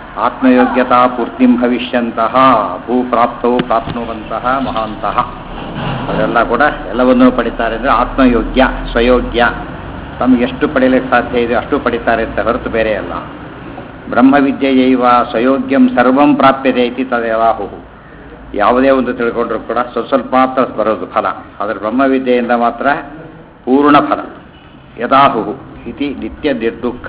ಆತ್ಮಯೋಗ್ಯತಾ ಪೂರ್ತಿಂ ಭವಿಷ್ಯಂತಹ ಭೂಪ್ರಾಪ್ತೌ ಪ್ರಾಪ್ನುವಂತಹ ಮಹಾಂತಹ ಅವರೆಲ್ಲ ಕೂಡ ಎಲ್ಲವನ್ನೂ ಪಡಿತಾರೆ ಅಂದರೆ ಆತ್ಮಯೋಗ್ಯ ಸ್ವಯೋಗ್ಯ ತಮಗೆ ಎಷ್ಟು ಪಡೆಯಲಿಕ್ಕೆ ಸಾಧ್ಯ ಇದೆ ಅಷ್ಟು ಪಡಿತಾರೆ ಅಂತ ಹೊರತು ಬೇರೆ ಅಲ್ಲ. ಬ್ರಹ್ಮವಿದ್ಯೆಯೈವ ಸ್ವಯೋಗ್ಯಂ ಸರ್ವಂ ಪ್ರಾಪ್ಯತೆ ಇತಿ ತದೇವಾಹು. ಯಾವುದೇ ಒಂದು ತಿಳ್ಕೊಂಡ್ರೂ ಕೂಡ ಸ್ವಲ್ಪ ಮಾತ್ರ ಬರೋದು ಫಲ, ಆದರೆ ಬ್ರಹ್ಮವಿದ್ಯೆಯಿಂದ ಮಾತ್ರ ಪೂರ್ಣ ಫಲ. ಯದಾಹು ಇತಿ ನಿತ್ಯ ನಿರ್ದುಃಖ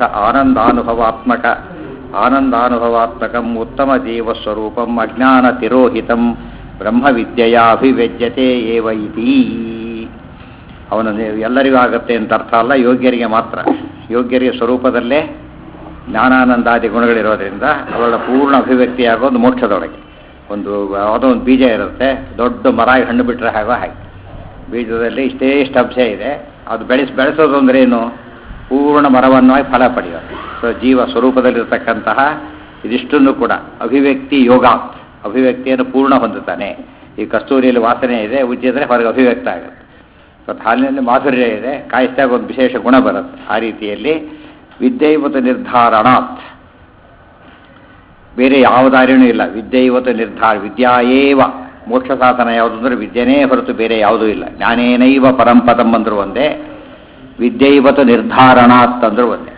ಆನಂದಾನುಭವಾತ್ಮಕಂ ಉತ್ತಮ ಜೀವಸ್ವರೂಪಂ ಅಜ್ಞಾನ ತಿರೋಹಿತಂ ಬ್ರಹ್ಮವಿದ್ಯೆಯ ಅಭಿವ್ಯಜ್ಯತೆ ಏವ ಇತಿ. ಅವನು ಎಲ್ಲರಿಗೂ ಆಗುತ್ತೆ ಅಂತ ಅರ್ಥ ಅಲ್ಲ, ಯೋಗ್ಯರಿಗೆ ಮಾತ್ರ. ಯೋಗ್ಯರಿಗೆ ಸ್ವರೂಪದಲ್ಲೇ ಜ್ಞಾನಾನಂದಾದಿ ಗುಣಗಳಿರೋದ್ರಿಂದ ಅವಳ ಪೂರ್ಣ ಅಭಿವ್ಯಕ್ತಿಯಾಗೋದು ಮೋಕ್ಷದೊಳಗೆ. ಯಾವುದೋ ಒಂದು ಬೀಜ ಇರುತ್ತೆ, ದೊಡ್ಡ ಮರ ಹಣ್ಣು ಬಿಟ್ಟರೆ ಹಾಗೆ ಬೀಜದಲ್ಲಿ ಇಷ್ಟೇ ಅಂಶ ಇದೆ, ಅದು ಬೆಳೆಸೋದು ಅಂದ್ರೆ ಏನು, ಪೂರ್ಣ ಮರವನ್ನಾಗಿ ಫಲ ಪಡೆಯೋದು. ಸೊ ಜೀವ ಸ್ವರೂಪದಲ್ಲಿರ್ತಕ್ಕಂತಹ ಇದಿಷ್ಟನ್ನು ಕೂಡ ಅಭಿವ್ಯಕ್ತಿ ಯೋಗ, ಅಭಿವ್ಯಕ್ತಿಯನ್ನು ಪೂರ್ಣ ಹೊಂದುತ್ತಾನೆ. ಈ ಕಸ್ತೂರಿಯಲ್ಲಿ ವಾಸನೆ ಇದೆ, ಉಜ್ಜಿದ್ರೆ ಹೊರಗೆ ಅಭಿವ್ಯಕ್ತ ಆಗುತ್ತೆ. ಮತ್ತು ಹಾಲಿನಲ್ಲಿ ಮಾಧುರ್ಯ ಇದೆ, ಕಾಯಿಸಿದಾಗ ಒಂದು ವಿಶೇಷ ಗುಣ ಬರುತ್ತೆ. ಆ ರೀತಿಯಲ್ಲಿ ವಿದ್ಯೈವತ ನಿರ್ಧಾರಣಾತ್, ಬೇರೆ ಯಾವ ದಾರಿಯೂ ಇಲ್ಲ. ವಿದ್ಯೈವತ ನಿರ್ಧಾರ, ವಿದ್ಯಾಯೇವ ಮೋಕ್ಷ ಸಾಧನ ಯಾವುದು ಅಂದರೆ ವಿದ್ಯೆನೇ ಹೊರತು ಬೇರೆ ಯಾವುದೂ ಇಲ್ಲ. ಜ್ಞಾನೇನೈವ ಪರಂಪದಂ ಅಂದರೂ ಒಂದೇ, ವಿದ್ಯೈವತ ನಿರ್ಧಾರಣಾತ್ ಅಂದರೂ ಒಂದೇ.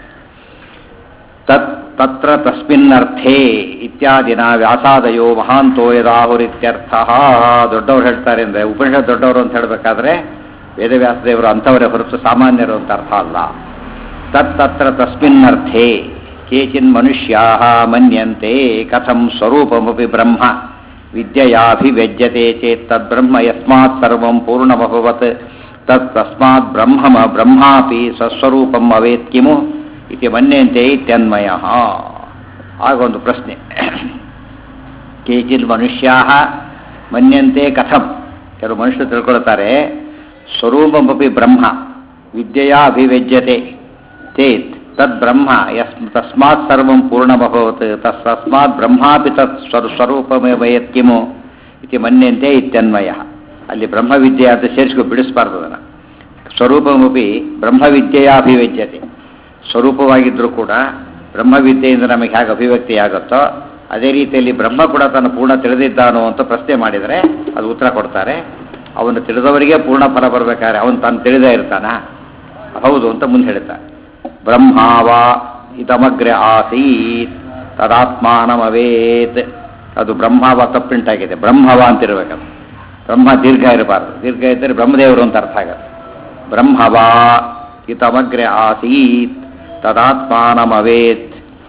ತತ್ರ ತಸ್ಮಿನ್ನರ್ಥೇ ಇತ್ಯಾದಿನ ವ್ಯಾಸಾದಯೋ ಮಹಾಂತೋ ಯದಾಹುರಿತ್ಯರ್ಥ. ದೊಡ್ಡವರು ಹೇಳ್ತಾರೆ ಅಂದರೆ ಉಪನಿಷತ್ ದೊಡ್ಡವರು ಅಂತ ಹೇಳಬೇಕಾದ್ರೆ ವೇದವ್ಯಾಸದೇವರು ಅಂಥವರೇ ಹೊರತು ಸಾಮಾನ್ಯರು ಅಂತ ಅರ್ಥ ಅಲ್ಲ. ತತ್ರ ತಸ್ಮಿನ್ನರ್ಥೇ ಕೇಚಿನ್ ಮನುಷ್ಯಾ ಮನ್ಯಂತೆ ಕಥಂ ಸ್ವರೂಪಮಪಿ ಬ್ರಹ್ಮ ವಿದ್ಯೆಯಾಭಿವ್ಯಜ್ಯತೆ ಚೇತ್ ತದ್ಬ್ರಹ್ಮ ಯಸ್ಮಾತ್ ಸರ್ವಂ ಪೂರ್ಣಮಭವತ್ ತಸ್ಮಾತ್ ಬ್ರಹ್ಮಾಪಿ ಸ್ವಸ್ವರೂಪಂ ಅವೇತ್ ಕಿಮು ಇತಿ ಮನ್ಯಂತೆ ಇತ್ಯನ್ವಯ. ಆಗೊಂದು ಪ್ರಶ್ನೆ, ಕೇಚಿನ್ ಮನುಷ್ಯಾ ಮನ್ಯಂತೆ ಕಥಂ, ಕೆಲವು ಮನುಷ್ಯರು ತಿಳ್ಕೊಳ್ತಾರೆ ಸ್ವರೂಪಮಪಿ ಬ್ರಹ್ಮ ವಿದ್ಯೆಯ ಅಭಿವ್ಯಜ್ಯತೆ ಚೇತ್ ತದ್ಬ್ರಹ್ಮ ತಸ್ಮಾತ್ ಸರ್ವಂ ಪೂರ್ಣಮಭವತ್ ತಸ್ಮಾತ್ ಬ್ರಹ್ಮಾಪಿ ತತ್ ಸ್ವರೂಪಮೇವಯತ್ ಕಿಮು ಇತಿ ಮನ್ಯಂತೆ ಇತ್ಯನ್ವಯ. ಅಲ್ಲಿ ಬ್ರಹ್ಮವಿದ್ಯೆ ಅಂತ ಸೇರಿಸ್ಕೊ ಬಿಡಿಸ್ಬಾರ್ದು ಅದನ್ನು. ಸ್ವರೂಪಮಪಿ ಬ್ರಹ್ಮವಿದ್ಯೆಯ ಅಭಿವ್ಯಜ್ಯತೆ, ಸ್ವರೂಪವಾಗಿದ್ದರೂ ಕೂಡ ಬ್ರಹ್ಮವಿದ್ಯೆಯಿಂದ ನಮಗೆ ಹೇಗೆ ಅಭಿವ್ಯಕ್ತಿ ಆಗುತ್ತೋ ಅದೇ ರೀತಿಯಲ್ಲಿ ಬ್ರಹ್ಮ ಕೂಡ ತನ್ನ ಪೂರ್ಣ ತಿಳಿದಿದ್ದಾನೋ ಅಂತ ಪ್ರಶ್ನೆ ಮಾಡಿದರೆ ಅದು ಉತ್ತರ ಕೊಡ್ತಾರೆ. ಅವನು ತಿಳಿದವರಿಗೆ ಪೂರ್ಣ ಫಲ ಬರಬೇಕಾದ್ರೆ ಅವನು ತಾನು ತಿಳಿದೇ ಇರ್ತಾನ? ಹೌದು ಅಂತ ಮುಂದೆ ಹೇಳ್ತಾನೆ. ಬ್ರಹ್ಮಾವ ಇದಮಗ್ರ ಆಸೀತ್ ತದಾತ್ಮಾನಮವೇತ್. ಅದು ಬ್ರಹ್ಮಾವ ತಪ್ಪುಂಟಾಗಿದೆ, ಬ್ರಹ್ಮವ ಅಂತಿರ್ಬೇಕದು. ಬ್ರಹ್ಮ ದೀರ್ಘ ಇರಬಾರ್ದು, ದೀರ್ಘ ಇದ್ದರೆ ಬ್ರಹ್ಮದೇವರು ಅಂತ ಅರ್ಥ ಆಗುತ್ತೆ. ಬ್ರಹ್ಮವ ಇತಮಗ್ರ ಆಸೀತ್ ತದಾತ್ಮಾನಮವೇತ್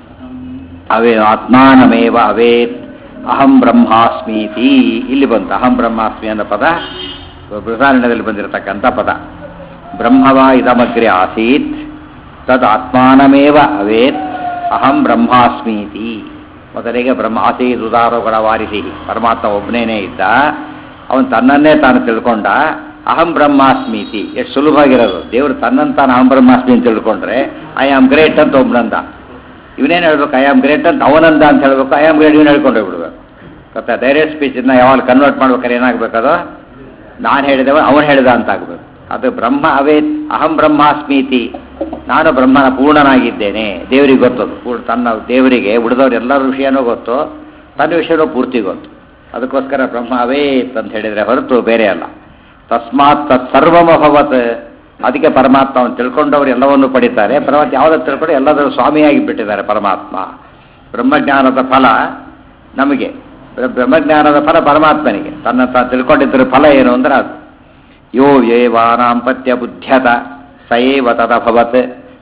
ಆತ್ಮಾನಮೇವ ಅವೇತ್ ಅಹಂ ಬ್ರಹ್ಮಾಸ್ಮೀತಿ. ಇಲ್ಲಿ ಬಂತು ಅಹಂ ಬ್ರಹ್ಮಾಸ್ಮಿ ಅನ್ನೋ ಪದ, ಬೃಹದಾರಣ್ಯದಲ್ಲಿ ಬಂದಿರತಕ್ಕಂಥ ಪದ. ಬ್ರಹ್ಮವ ಇದಮಗ್ರೆ ಆಸೀತ್ ತದ್ ಆತ್ಮಾನಮೇವ ಅವೇತ್ ಅಹಂ ಬ್ರಹ್ಮಾಸ್ಮೀತಿ. ಮೊದಲಿಗೆ ಬ್ರಹ್ಮ ಆಸೀತ್ ಉದಾರೋಗಳ ವಾರಿಸಿ, ಪರಮಾತ್ಮ ಒಬ್ಬನೇನೇ ಇದ್ದ, ಅವನು ತನ್ನನ್ನೇ ತಾನು ತಿಳ್ಕೊಂಡ. ಅಹಂ ಬ್ರಹ್ಮಾಸ್ಮೀತಿ ಎಷ್ಟು ಸುಲಭವಾಗಿರೋದು. ದೇವರು ತನ್ನನ್ನು ತಾನು ಅಹಂ ಬ್ರಹ್ಮಾಸ್ಮಿ ಅಂತ ತಿಳ್ಕೊಂಡ್ರೆ ಐ ಆಮ್ ಗ್ರೇಟ್ ಅಂತ ಒಬ್ಬನಂದ. ಇವನೇನು ಹೇಳ್ಬೇಕು, ಐ ಆಮ್ ಗ್ರೇಟ್ ಅಂತ ಅವನಂದ ಅಂತ ಹೇಳ್ಬೇಕು, ಐ ಆಮ್ ಗ್ರೇಟ್ ಇವನು ಹೇಳ್ಕೊಂಡು ಹೋಗ್ಬಿಡ್ಬೇಕು. ಗೊತ್ತಾ, ಡೈರೆಕ್ಟ್ ಸ್ಪೀಚನ್ನ ಯಾವಾಗ ಕನ್ವರ್ಟ್ ಮಾಡ್ಬೇಕಾದ್ರೆ ಏನಾಗಬೇಕದು, ನಾನು ಹೇಳಿದವ ಅವನು ಹೇಳಿದ ಅಂತ ಆಗಬೇಕು. ಅದು ಬ್ರಹ್ಮ ಅವೇತ್ ಅಹಂ ಬ್ರಹ್ಮಾಸ್ಮೀತಿ, ನಾನು ಬ್ರಹ್ಮನ ಪೂರ್ಣನಾಗಿದ್ದೇನೆ. ದೇವರಿಗೆ ಗೊತ್ತದು, ತನ್ನ ದೇವರಿಗೆ ಉಳಿದವ್ರು ಎಲ್ಲರ ವಿಷಯನೂ ಗೊತ್ತು, ತನ್ನ ವಿಷಯನೂ ಪೂರ್ತಿ ಗೊತ್ತು. ಅದಕ್ಕೋಸ್ಕರ ಬ್ರಹ್ಮ ಅವೇತ್ ಅಂತ ಹೇಳಿದರೆ ಹೊರತು ಬೇರೆ ಅಲ್ಲ. ತಸ್ಮಾತ್ ತತ್ ಸರ್ವಮಭವತ್, ಅದಕ್ಕೆ ಪರಮಾತ್ಮ ಅವನು ತಿಳ್ಕೊಂಡವರು ಎಲ್ಲವನ್ನೂ ಪಡಿತಾರೆ. ಪರಮಾತ್ಮ ಯಾವುದನ್ನು ತಿಳ್ಕೊಂಡು ಎಲ್ಲದರ ಸ್ವಾಮಿಯಾಗಿ ಬಿಟ್ಟಿದ್ದಾರೆ ಪರಮಾತ್ಮ. ಬ್ರಹ್ಮಜ್ಞಾನದ ಫಲ ನಮಗೆ, ಬ್ರಹ್ಮಜ್ಞಾನದ ಫಲ ಪರಮಾತ್ಮನಿಗೆ. ತನ್ನ ತಾನು ತಿಳ್ಕೊಂಡಿದ್ದರ ಫಲ ಏನು ಅಂದ್ರೆ ಅದು ಯೋ ಯೇವಾನಾಂ ಪತ್ಯ ಬುದ್ಧ್ಯತ ಸಯೇವ ತದಭವತ್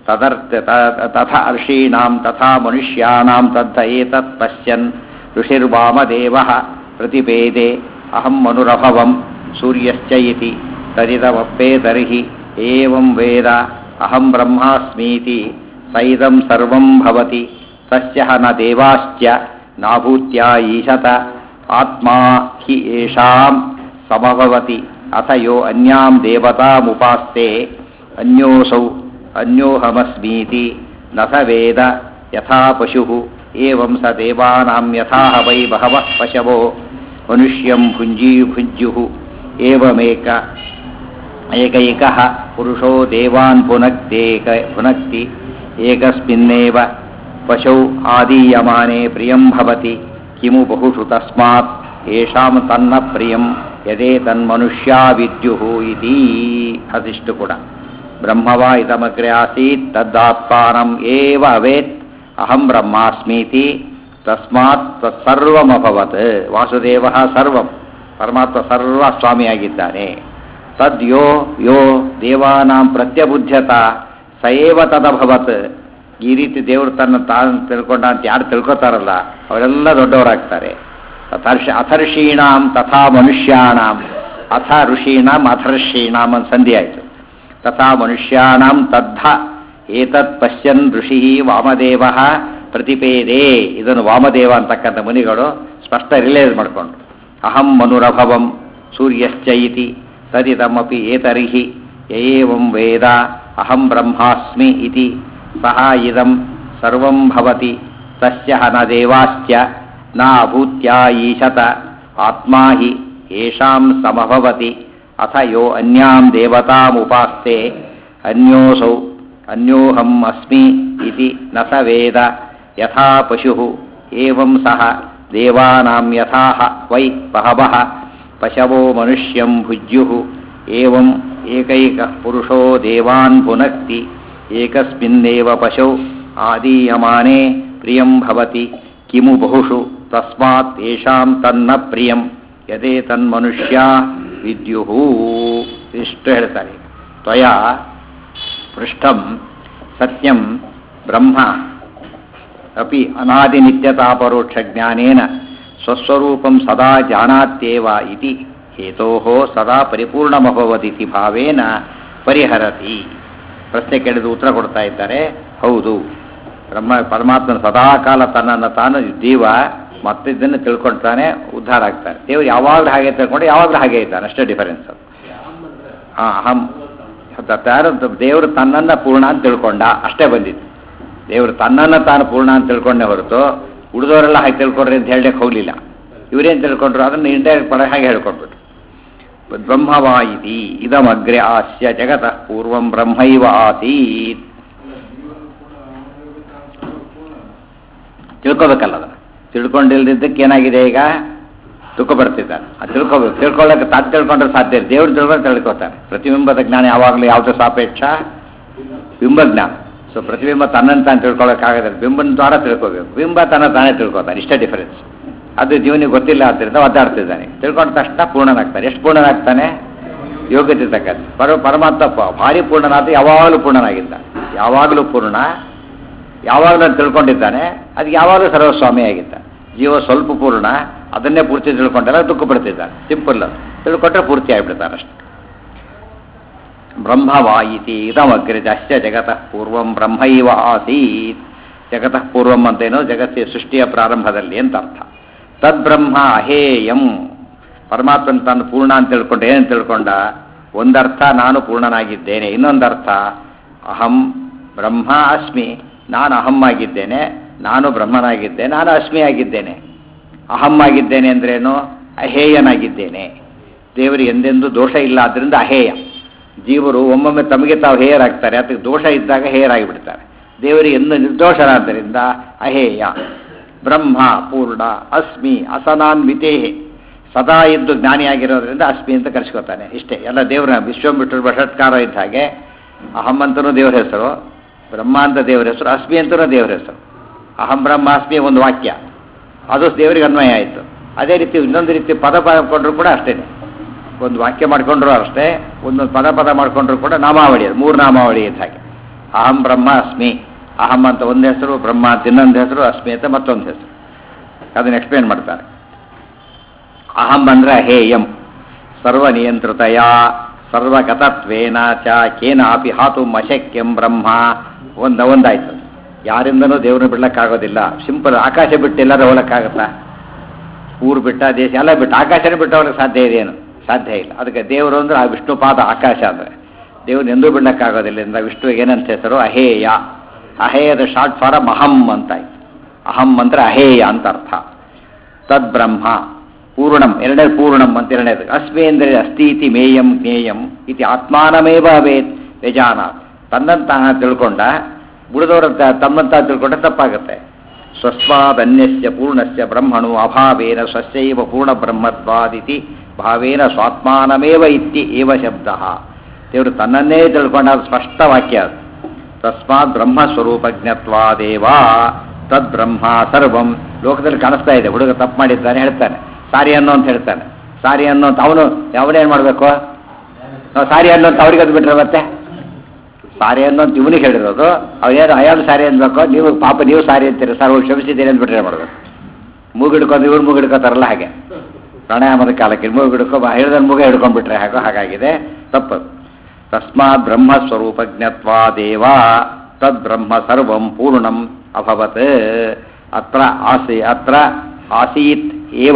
ತಥಾ ಋಷೀಣಾಂ ತಥಾ ಮನುಷ್ಯಾನಾಂ ತದ್ಧ ಏತತ್ ಪಶ್ಯನ್ ಋಷಿರ್ವಾಮದೇವಃ ಪ್ರತಿಪೇದೆ ಅಹಂ ಮನುರಭವಂ ಸೂರ್ಯಶ್ಚ ಇತಿ ತದಿದಮಪ್ಪೇತರ್ಹಿ ಏವಂ ವೇದ ಅಹಂ ಬ್ರಹ್ಮಾಸ್ಮೀತಿ ಸೈದಂ ಸರ್ವಂ ಭವತಿ ತಸ್ಯ ನ ದೇವಾಶ್ಚ ನಾಭೂತ್ಯ ಈಶತ ಆತ್ಮಾ ಹಿ ಯೇಷಾಂ ಸಮಭವತಿ ಅಥ ಯೋ ಅನ್ಯಾಂ ದೇವತಾಮುಪಾಸ್ತೆ ಅನ್ಯೋಸೌ ಅನ್ಯೋಹಮಸ್ಮೀತಿ ನ ಸ ವೇದ ಯಥಾ ಪಶುಃ ಏವಂ ಸ ದೇವಾನಾಂ ಯಥಾ ವೈ ಬಹವಃ ಪಶವೋ ಮನುಷ್ಯಂ ಭುಂಜ್ಯುಃ ಏವಮೇಕ ಏಕೈಕಃ ಪುರುಷೋ ದೇವಾನ್ ಭುನಕ್ತಿ ಏಕಸ್ಮಿನ್ನೇವ ಪಶೌ ಆದೀಯಮಾನೆ ಪ್ರಿಯಂ ಭವತಿ ಕಿಮು ಬಹುಷು ತಸ್ಮಾತ್ ಯೇಷಾಂ ತನ್ನ ಪ್ರಿಯಂ ಯದೇ ತನ್ಮನುಷ್ಯಾ ವಿದ್ಯುಃ ಇತಿ. ಅದಿಷ್ಟು ಕೂಡ ಬ್ರಹ್ಮವಾ ಇದಮಗ್ರೆ ಆಸೀತ್ ತದ್ದಾತ್ಮಾನಂ ಏವ ಅವೇತ್ ಅಹಂ ಬ್ರಹ್ಮಾಸ್ಮೀತಿ ತಸ್ಮಾತ್ ತತ್ಸರ್ವಮಭವತ್. ವಾಸುದೇವ ಸರ್ವಂ, ಪರಮಾತ್ಮ ಸರ್ವ ಸ್ವಾಮಿಯಾಗಿದ್ದಾನೆ. ತದ್ ಯೋ ಯೋ ದೇವಾನಾಂ ಪ್ರತ್ಯಬುದ್ಧ್ಯತ ಸಯೇವ ತದಭವತ್. ಈ ರೀತಿ ದೇವರು ತನ್ನ ತಾನು ತಿಳ್ಕೊಂಡ ಅಂತ ಯಾರು ತಿಳ್ಕೊತಾರಲ್ಲ ಅವರೆಲ್ಲ ದೊಡ್ಡವರಾಗ್ತಾರೆ. ಅಥರ್ಷೀಣಾಂ ತಥಾ ಮನುಷ್ಯಾಣಾಂ, ಅಥ ಋಷೀಣಾಂ ಅಥರ್ಷೀಣಾಂ ಅಂತ ಸಂಧಿ ಆಯಿತು. ತಥಾ ಮನುಷ್ಯಾಣಾಂ ತದ್ಧ ಏತತ್ ಪಶ್ಯನ್ ಋಷಿ ವಾಮದೇವ ಪ್ರತಿಪೇದೆ. ಇದನ್ನು ವಾಮದೇವ ಅಂತಕ್ಕಂಥ ಮುನಿಗಳು ಸ್ಪಷ್ಟ ರಿಲೈಸ್ ಮಾಡಿಕೊಂಡ್ರು. ಅಹಂ ಮನುರಭವಂ ಸೂರ್ಯಶ್ಚ ಇತಿ ತದಿದಮಪಿ ಏತರಿಹಿ ಏವಂ ವೇದ ಅಹಂ ಬ್ರಹ್ಮಾಸ್ಮಿ ಇತಿ ಸಹ ಇದಂ ಸರ್ವಂ ಭವತಿ ತಸ್ಯ ನ ದೇವಾಸ್ತ್ಯ ನ ಅಭೂತ್ಯ ಈಶತ ಆತ್ಮಾ ಹಿ ಯೇಷಾಂ ಸಮಭವತಿ. ಅಥ ಯೋ ಅನ್ಯಾಂ ದೇವತಾಮುಪಾಸ್ತೆ ಅನ್ಯೋಸೌ ಅನ್ಯೋಹಂ ಅಸ್ಮಿ ಇತಿ ನ ಸ ವೇದ ಯಥಾ ಪಶುಃ ಏವಂ ಸಹ ದೇವಾನಾಂ ಯಥಾ ವೈ ಬಹವಃ ಪಶವೋ ಮನುಷ್ಯಂ ಭುಜ್ಯುಃ ಏವಂ ಏಕೈಕಃ ಪುರುಷೋ ದೇವಾನ್ ಪುನಕ್ತಿ ಏಕಸ್ಮಿನ್ನೇವ ಪಶೌ ಆದೀಯಮಾನೆ ಪ್ರಿಯಂ ಭವತಿ ಕಿಮು ಬಹುಷು ತಸ್ಮಾತ್ ಯೇಷಾಂ ತನ್ನ ಪ್ರಿಯಂ ಯದೇ ತನ್ಮನುಷ್ಯಾ ವಿದ್ಯುಃ. ಇಷ್ಟು ಹೇಳ್ತಾರೆ. ತ್ವಯಾ ಪೃಷ್ಟಂ ಸತ್ಯಂ ಬ್ರಹ್ಮ ಅಪಿ ಅನಾದಿನಿತ್ಯತಾಪರೋಕ್ಷಜ್ಞಾನೇನ ಸ್ವಸ್ವರೂಪಂ ಸದಾ ಜಾನಾತ್ಯೇವ ಇತಿ ಹೇತೋಃ ಸದಾ ಪರಿಪೂರ್ಣಮಭವದಿತಿ ಭಾವೇನ ಪರಿಹರತಿ. ಪ್ರಶ್ನೆ ಕೇಳಿದ ಉತ್ತರ ಕೊಡ್ತಾ ಇದ್ದಾರೆ. ಹೌದು, ಪರಮಾತ್ಮನ ಸದಾಕಾಲ ತನ್ನನ್ನು ತಾನು ಜೀವ ಮತ್ತೆ ಇದನ್ನು ತಿಳ್ಕೊಳ್ತಾನೆ, ಉದ್ಧಾರ ಆಗ್ತಾನೆ. ದೇವರು ಯಾವಾಗಲೂ ಹಾಗೆ ತಿಳ್ಕೊಂಡು ಯಾವಾಗಲೂ ಹಾಗೆ ಇದ್ದಾನೆ, ಅಷ್ಟೇ ಡಿಫರೆನ್ಸ್. ಅಹಂ ದೇವರು ತನ್ನನ್ನು ಪೂರ್ಣ ಅಂತ ತಿಳ್ಕೊಂಡ, ಅಷ್ಟೇ ಬಂದಿತ್ತು. ದೇವರು ತನ್ನನ್ನು ತಾನು ಪೂರ್ಣ ಅಂತ ತಿಳ್ಕೊಂಡೇ ಹೊರತು ಉಳಿದವರೆಲ್ಲ ಹಾಗೆ ತಿಳ್ಕೊಂಡ್ರಿ ಅಂತ ಹೇಳಕ್ಕೆ ಹೋಗಲಿಲ್ಲ. ಇವರೇನು ತಿಳ್ಕೊಂಡ್ರು ಅದನ್ನು ಇಂಡೈರೆಕ್ಟ್ ಪಡ ಹಾಗೆ ಹೇಳ್ಕೊಂಡ್ಬಿಟ್ಟು. ಬ್ರಹ್ಮವಾಯಿತಿ ಇದಮಗ್ರೆ ಆಸ್ಯ ಜಗತಃ ಪೂರ್ವಂ ಬ್ರಹ್ಮೈವ ಆಸೀತ್. ತಿಳ್ಕೊಬೇಕಲ್ಲ ಅದನ್ನು. ತಿಳ್ಕೊಂಡಿಲ್ದಿದ್ದಕ್ಕೆ ಏನಾಗಿದೆ, ಈಗ ದುಃಖ ಬರ್ತಿದ್ದಾನೆ. ಅದು ತಿಳ್ಕೊಬೇಕು. ತಿಳ್ಕೊಳ್ಳೋಕೆ ತಾನು ತಿಳ್ಕೊಂಡ್ರೆ ಸಾಧ್ಯ ಇಲ್ಲ. ದೇವ್ರು ತಿಳ್ಕೊಂಡು ತಿಳ್ಕೊತಾನೆ. ಪ್ರತಿಬಿಂಬದ ಜ್ಞಾನ ಯಾವಾಗಲೂ ಯಾವುದು ಸಾಪೇಕ್ಷ? ಬಿಂಬ ಜ್ಞಾನ. ಸೊ ಪ್ರತಿಬಿಂಬ ತನ್ನನ್ನು ತಾನು ತಿಳ್ಕೊಳ್ಳೋಕ್ಕಾಗದಿಲ್ಲ, ಬಿಂಬನ ದ್ವಾರ ತಿಳ್ಕೋಬೇಕು. ಬಿಂಬ ತನ್ನ ತಾನೇ ತಿಳ್ಕೊತಾನೆ, ಇಷ್ಟೇ ಡಿಫರೆನ್ಸ್. ಅದು ಜೀವನಿಗೆ ಗೊತ್ತಿಲ್ಲ ಆದ್ದರಿಂದ ಒದ್ದಾಡ್ತಿದ್ದಾನೆ. ತಿಳ್ಕೊಂಡ ತಕ್ಷಣ ಪೂರ್ಣನಾಗ್ತಾನೆ. ಎಷ್ಟು ಪೂರ್ಣನಾಗ್ತಾನೆ? ಯೋಗ್ಯತೆ ತಕ್ಕಂತೆ. ಪರಮಾತ್ಮ ಭಾರಿ ಪೂರ್ಣನಾದ, ಯಾವಾಗಲೂ ಪೂರ್ಣನಾಗಿದ್ದ, ಯಾವಾಗಲೂ ಪೂರ್ಣ, ಯಾವಾಗಲೂ ತಿಳ್ಕೊಂಡಿದ್ದಾನೆ. ಅದಕ್ಕೆ ಯಾವಾಗಲೂ ಸರ್ವಸ್ವಾಮಿಯಾಗಿದ್ದ. ಜೀವ ಸ್ವಲ್ಪ ಪೂರ್ಣ, ಅದನ್ನೇ ಪೂರ್ತಿ ತಿಳ್ಕೊಂಡೆಲ್ಲ ದುಃಖ ಪಡ್ತಿದ್ದಾನೆ. ಸಿಂಪಲ್. ಅದು ತಿಳ್ಕೊಂಡ್ರೆ ಪೂರ್ತಿ ಆಗಿಬಿಡ್ತಾನೆ ಅಷ್ಟೆ. ಬ್ರಹ್ಮವಾಯಿತಿ ಇದಮಗ್ರೆ ಅಸ್ಯ ಜಗತಃ ಪೂರ್ವಂ ಬ್ರಹ್ಮೈವ ಆಸೀತ್. ಜಗತಃ ಪೂರ್ವಂ ಅಂತೇನೋ ಜಗತ್ತಿನ ಸೃಷ್ಟಿಯ ಪ್ರಾರಂಭದಲ್ಲಿ ಅಂತ ಅರ್ಥ. ತದ್ಬ್ರಹ್ಮ ಅಹೇಯಂ. ಪರಮಾತ್ಮನ ತಾನು ಪೂರ್ಣ ಅಂತ ತಿಳ್ಕೊಂಡೆ. ಏನು ತಿಳ್ಕೊಂಡ? ಒಂದರ್ಥ ನಾನು ಪೂರ್ಣನಾಗಿದ್ದೇನೆ, ಇನ್ನೊಂದರ್ಥ ಅಹಂ ಬ್ರಹ್ಮ ಅಸ್ಮಿ, ನಾನು ಅಹಂ ಆಗಿದ್ದೇನೆ, ನಾನು ಬ್ರಹ್ಮನಾಗಿದ್ದೇನೆ, ನಾನು ಅಸ್ಮಿ ಆಗಿದ್ದೇನೆ. ಅಹಂ ಆಗಿದ್ದೇನೆ ಅಂದ್ರೇನು? ಅಹೇಯನಾಗಿದ್ದೇನೆ. ದೇವರಿಗೆ ಎಂದೆಂದೂ ದೋಷ ಇಲ್ಲ, ಆದ್ದರಿಂದ ಅಹೇಯ. ಜೀವರು ಒಮ್ಮೊಮ್ಮೆ ತಮಗೆ ತಾವು ಹೇಯರಾಗ್ತಾರೆ, ಅದಕ್ಕೆ ದೋಷ ಇದ್ದಾಗ ಹೇಯರಾಗಿಬಿಡ್ತಾರೆ. ದೇವರಿಗೆ ಎಂದು ನಿರ್ದೋಷರಾದ್ದರಿಂದ ಅಹೇಯ. ಬ್ರಹ್ಮ ಪೂರ್ಣ, ಅಸ್ಮಿ ಅಸನಾನ್ವಿತೇ, ಸದಾ ಇದ್ದು ಜ್ಞಾನಿಯಾಗಿರೋದ್ರಿಂದ ಅಸ್ಮಿ ಅಂತ ಕರೆಸ್ಕೊತಾನೆ. ಇಷ್ಟೇ ಎಲ್ಲ ದೇವರ ವಿಶ್ವಂಬಿಟ್ಟರು ಬಷತ್ಕಾರ ಇದ್ದ ಹಾಗೆ ಅಹಂ ಅಂತನೂ ದೇವರ ಹೆಸರು, ಬ್ರಹ್ಮ ಅಂತ ದೇವರ ಹೆಸರು, ಅಸ್ಮಿ ಅಂತನೂ ದೇವರ ಹೆಸರು. ಅಹಂ ಬ್ರಹ್ಮಾಸ್ಮಿ ಒಂದು ವಾಕ್ಯ, ಅದು ದೇವರಿಗೆ ಅನ್ವಯ ಆಯಿತು. ಅದೇ ರೀತಿ ಇನ್ನೊಂದು ರೀತಿ ಪದ ಮಾಡ್ಕೊಂಡ್ರು ಕೂಡ ಅಷ್ಟೇ. ಒಂದು ವಾಕ್ಯ ಮಾಡ್ಕೊಂಡ್ರು ಅಷ್ಟೇ, ಒಂದೊಂದು ಪದ ಮಾಡ್ಕೊಂಡ್ರು ಕೂಡ ನಾಮಾವಳಿ, ಅದು 3 ನಾಮಾವಳಿ ಇದ್ದ ಹಾಗೆ. ಅಹಂ ಬ್ರಹ್ಮ ಅಸ್ಮಿ, ಅಹಂ ಅಂತ ಒಂದು ಹೆಸರು, ಬ್ರಹ್ಮ ಅಂತ ಇನ್ನೊಂದು ಹೆಸರು, ಅಸ್ಮಿ ಅಂತ ಮತ್ತೊಂದು ಹೆಸರು. ಅದನ್ನು ಎಕ್ಸ್ಪ್ಲೇನ್ ಮಾಡ್ತಾರೆ. ಅಹಂ ಅಂದರೆ ಅಹೇಯಂ, ಸರ್ವನಿಯಂತ್ರಿತಯ ಸರ್ವಗತತ್ವೇನ ಚ ಕೇನಾಪಿ ಹಾತು ಅಶಕ್ಯಂ ಬ್ರಹ್ಮ. ಒಂದಾಯ್ತು. ಯಾರಿಂದನೂ ದೇವ್ರನ್ನ ಬಿಡ್ಲಕ್ಕಾಗೋದಿಲ್ಲ. ಸಿಂಪಲ್. ಆಕಾಶ ಬಿಟ್ಟು ಎಲ್ಲರೂ ಹೋಗಕ್ಕಾಗತ್ತಾ? ಊರು ಬಿಟ್ಟ, ದೇಶ ಎಲ್ಲ ಬಿಟ್ಟು, ಆಕಾಶನೇ ಬಿಟ್ಟು ಹೋಗಕ್ಕೆ ಸಾಧ್ಯ ಇದೆಯೇನು? ಸಾಧ್ಯ ಇಲ್ಲ. ಅದಕ್ಕೆ ದೇವರು ಅಂದರೆ ಆ ವಿಷ್ಣುಪಾದ ಆಕಾಶ ಅಂದರೆ ದೇವ್ರನ್ನ ಎಂದೂ ಬಿಡ್ಲಕ್ಕಾಗೋದಿಲ್ಲ. ಅಂದರೆ ವಿಷ್ಣುವಿಗೆ ಏನಂತ ಹೆಸರು? ಅಹೇಯ. ಅಹೇಯದ ಶಾರ್ಟ್ ಫಾರಮ್ ಅಹಂ ಅಂತಾಯ್ತು. ಅಹಂ ಅಂದರೆ ಅಹೇಯ ಅಂತ ಅರ್ಥ. ತದ್ಬ್ರಹ್ಮ ಪೂರ್ಣಂ, ಎರಡನೇ ಪೂರ್ಣಂ ಅಂತ ಎರಡನೇದು. ಅಸ್ಮಿ ಅಂದರೆ ಅಸ್ತಿ ಇತಿ ಮೇಯಂ ಜ್ಞೇಯಂ ಇತಿ ಆತ್ಮಾನಮೇವ ಅವೇತ್ ವ್ಯಜಾನಾತ್. ತನ್ನಂತಾನ ತಿಳ್ಕೊಂಡ, ಉಳಿದವರ ತಮ್ಮಂತ ತಿಳ್ಕೊಂಡ್ರೆ ತಪ್ಪಾಗುತ್ತೆ. ಸ್ವಸ್ವಾದನ್ಯಸ್ಯ ಪೂರ್ಣಸ್ಯ ಬ್ರಹ್ಮಣು ಅಭಾವೇನ ಸ್ವಸ್ಯೈವ ಪೂರ್ಣ ಬ್ರಹ್ಮತ್ವಾದಿತಿ ಭಾವೇನ ಸ್ವಾತ್ಮಾನಮೇವ ಇತ್ತಿ ಏವ ಶಬ್ದ. ದೇವರು ತನ್ನನ್ನೇ ತಿಳ್ಕೊಂಡ ಸ್ಪಷ್ಟ ವಾಕ್ಯ ಅದು. ತಸ್ಮಾತ್ ಬ್ರಹ್ಮಸ್ವರೂಪಜ್ಞತ್ವಾದೇವ ತದ್ಬ್ರಹ್ಮ ಸರ್ವಂ. ಲೋಕದಲ್ಲಿ ಕಾಣಿಸ್ತಾ ಇದೆ, ಹುಡುಗ ತಪ್ಪು ಮಾಡಿದ್ದಾನೆ ಹೇಳ್ತಾನೆ, ಸಾರಿ ಅನ್ನೋ ಅಂತ ಹೇಳ್ತಾನೆ. ಸಾರಿ ಅನ್ನೋ ಅಂತ ಅವನೇನು ಮಾಡಬೇಕು? ನಾವು ಸಾರಿ ಅನ್ನೋ ಅಂತ ಅವ್ರಿಗೆ ಅದು ಬಿಟ್ರೆ ಮತ್ತೆ ಸಾರಿ ಅನ್ನೋ ಅಂತ ಇವನಿಗೆ ಹೇಳಿರೋದು, ಅವನೇನು ಅಯಾಳು ಸಾರಿ ಅನ್ಬೇಕು, ನೀವು ಪಾಪ ನೀವು ಸಾರಿ ಅಂತೀರಿ, ಸರ್ ಕ್ಷಮಿಸಿದ್ದೀರಿ ಅಂದ್ಬಿಟ್ರೆ ಮಾಡಬೇಕು. ಮೂಗಿಡ್ಕೊಂಡು ಇವ್ರು ಮೂಗಿಡ್ಕೋತಾರಲ್ಲ ಹಾಗೆ, ಪ್ರಾಣಾಯಾಮದ ಕಾಲಕ್ಕೆ ಮೂಗಿಡ್ಕೊ ಹೇಳಿದ ಮೂಗ ಹಿಡ್ಕೊಂಡ್ಬಿಟ್ರೆ ಹಾಗಾಗಿದೆ, ತಪ್ಪದು. ತಸ್ಮಾತ್ ಬ್ರಹ್ಮಸ್ವರೂಪಜ್ಞತ್ವಾದೇವ ತದ್ಬ್ರಹ್ಮ ಸರ್ವಂ ಪೂರ್ಣಂ ಅಭವತ್. ಅತ್ರ ಆಸೀತ್ ಏವ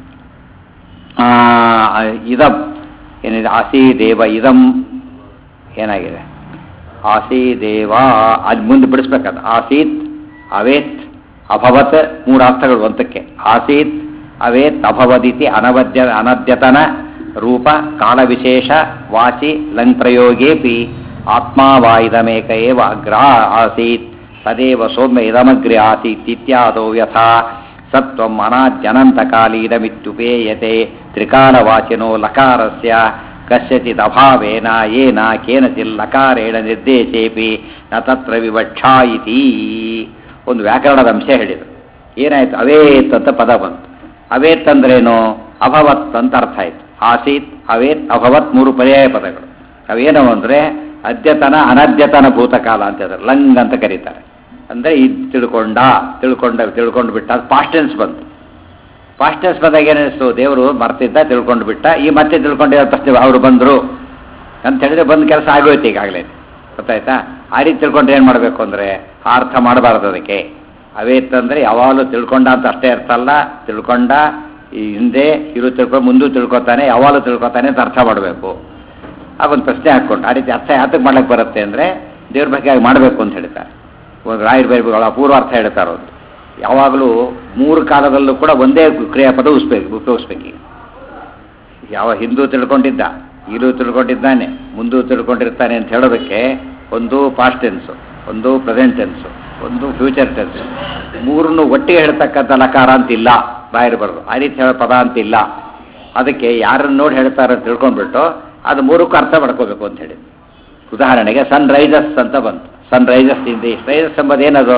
ಇದಂ ಏನಿದೆ, ಆಸೀದೇವ ಇದಂ ಏನಾಗಿದೆ, ಆಸೀದೇವ ಅದು ಮುಂದೆ ಬಿಡಿಸ್ಬೇಕದು. ಆಸೀತ್ ಅವೇತ್ ಅಭವತ್, ಮೂರು ಅರ್ಥಗಳು ಒಂದಕ್ಕೆ. ಆಸೀತ್ ಅವೇತ್ ಅಭವದಿತಿ ಅನದ್ಯತನ ರೂಪ ಕಾಲವಿಶೇಷ ವಾಚಿ ಲಂಗ್ ಪ್ರಯೋಗೇಪಿ ಆತ್ಮಾವಾಯಿದಮೇಕ ಏವ ಅಗ್ರ ಆಸೀತ್ ತದೇವ ಸೌಮ್ಯ ಇದಮಗ್ರೆ ಆಸೀತ್ ಇತ್ಯಾದೋ ಯಥಾ ಸತ್ವಂ ಅನಾದ್ಯನಂತಕಾಲೀನಮಿತ್ಯುಪೇಯತೆ ತ್ರಿಕಾಲವಾಚಿನೋ ಲಕಾರಸ್ಯ ಕಸ್ಯಚಿದ್ ಅಭಾವೇನ ಏನ ಕೇನಚಿಲ್ ಲಕಾರೇಣ ನಿರ್ದೇಶೇಪಿ ನ ತತ್ರ ವಿವಕ್ಷಾ ಇತಿ. ಒಂದು ವ್ಯಾಕರಣದ ಅಂಶ ಹೇಳಿದರು. ಏನಾಯಿತು? ಅವೇತ್ ಅಂತ ಪದ ಬಂತು. ಅವೇತ್ ಅಂದ್ರೇನು? ಅಭವತ್ ಅಂತ ಅರ್ಥ ಆಯಿತು. ಆಸೀತ್ ಅವೇತ್ ಅಭವತ್ ಮೂರು ಪರ್ಯಾಯ ಪದಗಳು. ಅವೇನವು ಅಂದರೆ ಅದ್ಯತನ ಅನದ್ಯತನ ಭೂತಕಾಲ ಅಂತ ಹೇಳ್ತಾರೆ, ಲಂಗ್ ಅಂತ ಕರೀತಾರೆ. ಅಂದರೆ ಇದು ತಿಳ್ಕೊಂಡು ಬಿಟ್ಟ, ಅದು ಪಾಸ್ಟ್ ಟೆನ್ಸ್ ಬಂತು. ಪಾಸ್ಟ್ ಟೆನ್ಸ್ ಬಂದಾಗ ಏನಿಸ್ತು? ದೇವರು ಮರ್ತಿದ್ದ, ತಿಳ್ಕೊಂಡು ಬಿಟ್ಟ, ಈ ಮತ್ತೆ ತಿಳ್ಕೊಂಡಿರೋ ಪ್ರಶ್ನೆ ಅವರು ಬಂದರು ಅಂತ ಹೇಳಿದ್ರೆ ಬಂದು ಕೆಲಸ ಆಗೋಯ್ತು ಈಗಾಗಲೇ, ಗೊತ್ತಾಯ್ತಾ? ಆ ರೀತಿ ತಿಳ್ಕೊಂಡ್ರೆ ಏನು ಮಾಡಬೇಕು ಅಂದರೆ ಆ ಅರ್ಥ ಮಾಡಬಾರ್ದು ಅದಕ್ಕೆ. ಅವೇತ್ ಅಂದರೆ ಯಾವಾಗಲೂ ತಿಳ್ಕೊಂಡ ಅಂತ ಅಷ್ಟೇ ಅರ್ಥ ಅಲ್ಲ, ತಿಳ್ಕೊಂಡ ಈ ಹಿಂದೆ ಇರು ತಿಳ್ಕೊಂಡು ಮುಂದೂ ತಿಳ್ಕೊತಾನೆ, ಯಾವಾಗಲೂ ತಿಳ್ಕೊತಾನೆ ಅಂತ ಅರ್ಥ ಮಾಡಬೇಕು. ಆಗೊಂದು ಪ್ರಶ್ನೆ ಹಾಕ್ಕೊಂಡು ಆ ರೀತಿ ಅರ್ಥ ಯಾತಕ್ಕೆ ಮಾಡ್ಲಿಕ್ಕೆ ಬರುತ್ತೆ ಅಂದರೆ ದೇವ್ರ ಬಗ್ಗೆ ಆಗಿ ಮಾಡಬೇಕು ಅಂತ ಹೇಳ್ತಾರೆ. ಒಂದು ರಾಯರ್ ಬೈಬಲ್ ಅಪೂರ್ವ ಅರ್ಥ ಹೇಳ್ತಾರೆ. ಒಂದು ಯಾವಾಗಲೂ ಮೂರು ಕಾಲದಲ್ಲೂ ಕೂಡ ಒಂದೇ ಕ್ರಿಯಾಪದ ಉಪಯೋಗಿಸ್ಬೇಕು. ಯಾವ ಹಿಂದೂ ತಿಳ್ಕೊಂಡಿದ್ದ, ಈಗಲೂ ತಿಳ್ಕೊಂಡಿದ್ದಾನೆ, ಮುಂದೂ ತಿಳ್ಕೊಂಡಿರ್ತಾನೆ ಅಂತ ಹೇಳೋದಕ್ಕೆ ಒಂದು ಪಾಸ್ಟ್ ಟೆನ್ಸು, ಒಂದು ಪ್ರೆಸೆಂಟ್ ಟೆನ್ಸು, ಒಂದು ಫ್ಯೂಚರ್ ಟೆನ್ಸು, ಮೂರನ್ನು ಒಟ್ಟಿಗೆ ಹೇಳ್ತಕ್ಕಂಥ ಲಕಾರ ಅಂತಿಲ್ಲ ರಾಯರು ಬರೋದು. ಆ ರೀತಿ ಹೇಳೋ ಪದ ಅಂತಿಲ್ಲ. ಅದಕ್ಕೆ ಯಾರನ್ನು ನೋಡಿ ಹೇಳ್ತಾರೆ ಅಂತ ತಿಳ್ಕೊಂಡ್ಬಿಟ್ಟು ಅದು ಮೂರಕ್ಕೂ ಅರ್ಥ ಮಾಡ್ಕೋಬೇಕು ಅಂತ ಹೇಳಿ. ಉದಾಹರಣೆಗೆ ಸನ್ ರೈಸಸ್ ಅಂತ ಬಂತು. ಸನ್ ರೈಸಸ್ ಇಂದ ರೈಸಸ್ ಎಂಬುದು ಏನದು?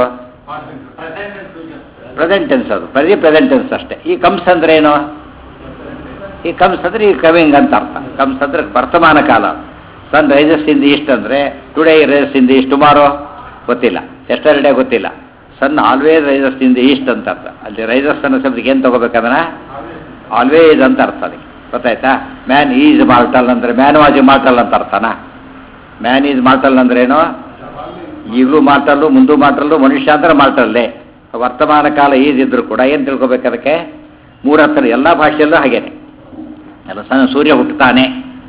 Present tense. ಅದು ಪ್ರೆಸೆಂಟ್ ಟೆನ್ಸ್ ಅಷ್ಟೇ. ಈ ಕಮ್ಸ್ ಅಂದ್ರೆ ಏನು? ಈ ಕಮ್ಸ್ ಅಂದ್ರೆ ಈ ಕಮಿಂಗ್ ಅಂತ ಅರ್ಥ. ಕಮ್ಸ್ ಅಂದ್ರೆ ವರ್ತಮಾನ ಕಾಲ. ಸನ್ ರೈಸಸ್ ಇಂದ ಈಸ್ಟ್ ಅಂದರೆ today rises in the east, tomorrow ಗೊತ್ತಿಲ್ಲ, ಎಸ್ಟರ್ಡೇ ಗೊತ್ತಿಲ್ಲ. Sun always rises in the east ಅಂತ ಅರ್ಥ. ಅಲ್ಲಿ ರೈಸಸ್ ಅನ್ನೋ ಶಬ್ದಕ್ಕೆ ಏನು ತಗೋಬೇಕಂದ್ರೆ ಆಲ್ವೇಸ್ ಅಂತ ಅರ್ಥ. ಅದಕ್ಕೆ ಗೊತ್ತಾಯ್ತಾ? ಮ್ಯಾನ್ ಈಸ್ ಮಾರ್ಟಲ್ ಅಂದರೆ ಮ್ಯಾನ್ ವಾಸ್ ಮಾರ್ಟಲ್ ಅಂತ ಅರ್ಥನಾ? ಮ್ಯಾನ್ ಈಸ್ ಮಾರ್ಟಲ್ ಅಂದ್ರೇನು? ಈಗಲೂ ಮಾರ್ಟಲ್ಲು, ಮುಂದೂ ಮಾರ್ಟಲ್ಲು, ಮನುಷ್ಯ ಅಂದ್ರೆ ಮಾರ್ಟಲ್ಲೇ. ವರ್ತಮಾನ ಕಾಲ ಈಸ್ ಇದ್ರೂ ಕೂಡ ಏನು ತಿಳ್ಕೊಬೇಕು ಅದಕ್ಕೆ? ಮೂರು ಅರ್ಥ. ಎಲ್ಲ ಭಾಷೆಯಲ್ಲೂ ಹಾಗೇನೆ. ಎಲ್ಲ ಸೂರ್ಯ ಹುಟ್ಟುತ್ತಾನೆ,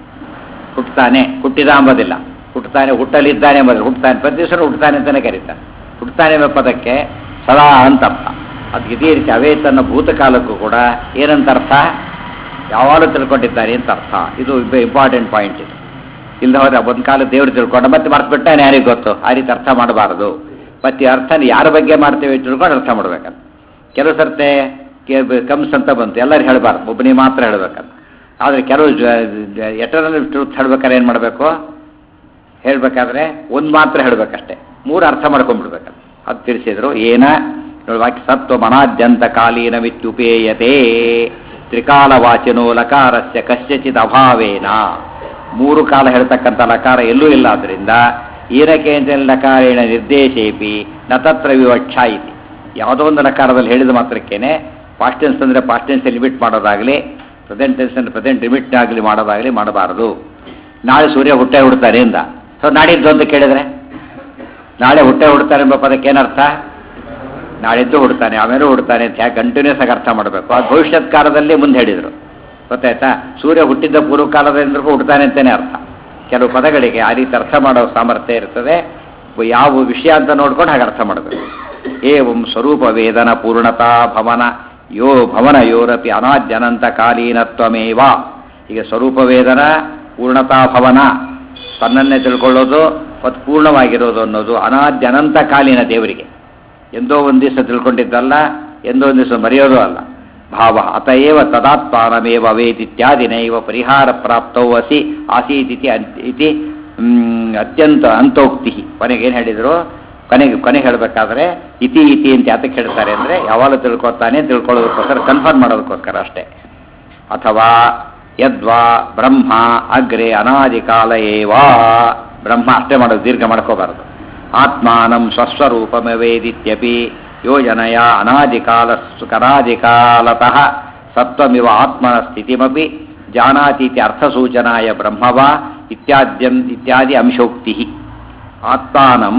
ಹುಟ್ಟಿದ ಅಂಬೋದಿಲ್ಲ, ಹುಟ್ಟಲಿದ್ದಾನೆ ಎಂಬುದಿಲ್ಲ, ಹುಟ್ಟುತ್ತಾನೆ. ಪ್ರತಿ ದಿವಸ ಹುಟ್ಟುತ್ತಾನೆ ಅಂತಲೇ ಕರೀತಾರೆ. ಹುಟ್ಟುತ್ತಾನೆ ಎಂಬ ಪದಕ್ಕೆ ಸದಾ ಅಂತ ಅರ್ಥ. ಅದಕ್ಕೆ ಇದೇ ರೀತಿ ಅವೇತನ್ನ ಭೂತಕಾಲಕ್ಕೂ ಕೂಡ ಏನಂತ ಅರ್ಥ? ಯಾವಾಗಲೂ ತಿಳ್ಕೊಂಡಿದ್ದಾನೆ ಅಂತ ಅರ್ಥ. ಇದು ಇಂಪಾರ್ಟೆಂಟ್ ಪಾಯಿಂಟ್. ಇದು ಇಲ್ಲ ಹೋದ್ರೆ ಒಂದು ಕಾಲ ದೇವರು ತಿಳ್ಕೊಂಡ ಮತ್ತೆ ಮರ್ತ್ಬಿಟ್ಟಾನೆ, ಯಾರಿಗೆ ಗೊತ್ತು? ಆ ರೀತಿ ಅರ್ಥ ಮಾಡಬಾರದು. ಮತ್ತೆ ಅರ್ಥನ ಯಾರ ಬಗ್ಗೆ ಮಾಡ್ತೇವೆ ತಿಳ್ಕೊಂಡು ಅರ್ಥ ಮಾಡ್ಬೇಕಂತ. ಕೆಲವು ಸರ್ತೆ ಕಮ್ಸ್ ಅಂತ ಬಂತು, ಎಲ್ಲರೂ ಹೇಳಬಾರ್ದು, ಒಬ್ಬನಿಗೆ ಮಾತ್ರ ಹೇಳ್ಬೇಕಂತ. ಆದರೆ ಕೆಲವು ಎಟರ್ನಲ್ ಟ್ರೂತ್ ಹೇಳ್ಬೇಕಾದ್ರೆ ಏನು ಮಾಡಬೇಕು? ಹೇಳಬೇಕಾದ್ರೆ ಒಂದು ಮಾತ್ರ ಹೇಳಬೇಕಷ್ಟೇ, ಮೂರು ಅರ್ಥ ಮಾಡ್ಕೊಂಡ್ಬಿಡ್ಬೇಕಂತ. ಅದು ತಿಳಿಸಿದ್ರು. ಏನ ವಾಕ್ಯ ಸತ್ವ ಮನಾದ್ಯಂತ ಕಾಲೀನವಿತ್ಯುಪೇಯತೆ ತ್ರಿಕಾಲವಾಚಿನೋ ಲಕಾರಸ್ಯ ಕಸ್ಯಚಿದ್ ಅಭಾವೇನ. ಮೂರು ಕಾಲ ಹೇಳ್ತಕ್ಕಂಥ ಲಕಾರ ಎಲ್ಲೂ ಇಲ್ಲ. ಆದ್ದರಿಂದ ಏನಕ್ಕೆ ಲಕಾರೇಣ ನಿರ್ದೇಶೇಪಿ ನ ತತ್ರ ವಿವಕ್ಷಾ ಇತಿ. ಯಾವುದೋ ಒಂದು ಲಕಾರದಲ್ಲಿ ಹೇಳಿದ ಮಾತ್ರಕ್ಕೇನೆ ಪಾಸ್ಟ್ ಟೆನ್ಸ್ ಅಂದರೆ ಪಾಸ್ಟ್ ಟೆನ್ಸ್ ಲಿಮಿಟ್ ಮಾಡೋದಾಗಲಿ, ಪ್ರೆಸೆಂಟ್ ಟೆನ್ಸ್ ಅಂದರೆ ಪ್ರೆಸೆಂಟ್ ಲಿಮಿಟ್ ಆಗಲಿ ಮಾಡೋದಾಗಲಿ ಮಾಡಬಾರದು. ನಾಳೆ ಸೂರ್ಯ ಹುಟ್ಟಾನೆ ಇಂದ, ಸೊ ನಾಡಿದ್ದು ಅಂತ ಕೇಳಿದರೆ ನಾಳೆ ಹುಟ್ಟಾನೆ ಎಂಬ ಪದಕ್ಕೆ ಏನರ್ಥ? ನಾಳಿದ್ದು ಹುಡ್ತಾನೆ, ಆಮೇಲೆ ಹುಡ್ತಾನೆ ಅಂತ ಯಾಕೆ ಕಂಟಿನ್ಯೂಸ್ ಆಗಿ ಅರ್ಥ ಮಾಡಬೇಕು. ಅದು ಭವಿಷ್ಯತ್ ಕಾಲದಲ್ಲಿ ಮುಂದೆ ಹೇಳಿದರು, ಗೊತ್ತಾಯ್ತಾ? ಸೂರ್ಯ ಹುಟ್ಟಿದ್ದ ಪೂರ್ವಕಾಲದಿಂದಲೂ ಹುಡ್ತಾನೆ ಅಂತಲೇ ಅರ್ಥ. ಕೆಲವು ಪದಗಳಿಗೆ ಆ ರೀತಿ ಅರ್ಥ ಮಾಡೋ ಸಾಮರ್ಥ್ಯ ಇರ್ತದೆ. ಯಾವ ವಿಷಯ ಅಂತ ನೋಡ್ಕೊಂಡು ಹಾಗೆ ಅರ್ಥ ಮಾಡಬೇಕು. ಏವಂ ಸ್ವರೂಪ ವೇದನ ಪೂರ್ಣತಾ ಭವನ ಯೋರಪಿ ಅನಾದ್ಯನಂತ ಕಾಲೀನತ್ವಮೇವ. ಈಗ ಸ್ವರೂಪ ವೇದನ ಪೂರ್ಣತಾ ಭವನ, ತನ್ನನ್ನೇ ತಿಳ್ಕೊಳ್ಳೋದು ಮತ್ತು ಪೂರ್ಣವಾಗಿರೋದು ಅನ್ನೋದು ಅನಾದ್ಯನಂತ ಕಾಲಿನ ದೇವರಿಗೆ. ಎಂದೋ ಒಂದು ದಿವಸ ತಿಳ್ಕೊಂಡಿದ್ದಲ್ಲ, ಎಂದೋ ಒಂದು ದಿವಸ ಮರೆಯೋದು ಅಲ್ಲ. ಭಾವ ಅತಏವ ತದಾತ್ಮಾನಮೇವ ವೇದಿತ್ಯಾದಿನೈವ ಪರಿಹಾರ ಪ್ರಾಪ್ತೌ ಅಸಿ ಆಸೀತಿ ಇತಿ ಅತ್ಯಂತ ಅಂತೋಕ್ತಿ. ಕೊನೆಗೆ ಏನು ಹೇಳಿದರು? ಕೊನೆಗೆ ಹೇಳಬೇಕಾದ್ರೆ ಇತಿ ಅಂತ ಯಾತಕ್ಕೆ ಹೇಳ್ತಾರೆ ಅಂದರೆ ಯಾವಾಗಲೂ ತಿಳ್ಕೊತಾನೆ, ತಿಳ್ಕೊಳ್ಳೋದಕ್ಕೋಸ್ಕರ ಕನ್ಫರ್ಮ್ ಮಾಡೋದಕ್ಕೋಸ್ಕರ ಅಷ್ಟೇ. ಅಥವಾ ಯದ್ವಾ ಬ್ರಹ್ಮ ಅಗ್ರೆ ಅನಾದಿ ಕಾಲ ಏವಾ, ಬ್ರಹ್ಮ ಅಷ್ಟೇ ಮಾಡೋದು, ದೀರ್ಘ ಮಾಡ್ಕೋಬಾರದು. ಆತ್ಮಾನಂ ಸ್ವಸ್ವರೂಪಮೇವೇದಿತ್ಯಪಿ ಯೋಜನೆಯ ಅನಾದಿಕಾಲತಃ ಸತ್ವಮಿವ ಆತ್ಮನ ಸ್ಥಿತಿಮಪಿ ಜಾನಾತೀತಿ ಅರ್ಥಸೂಚನಾಯ ಬ್ರಹ್ಮವಾ ಇತ್ಯಾದಿ ಅಂಶೋಕ್ತಿ. ಆತ್ಮಾನಂ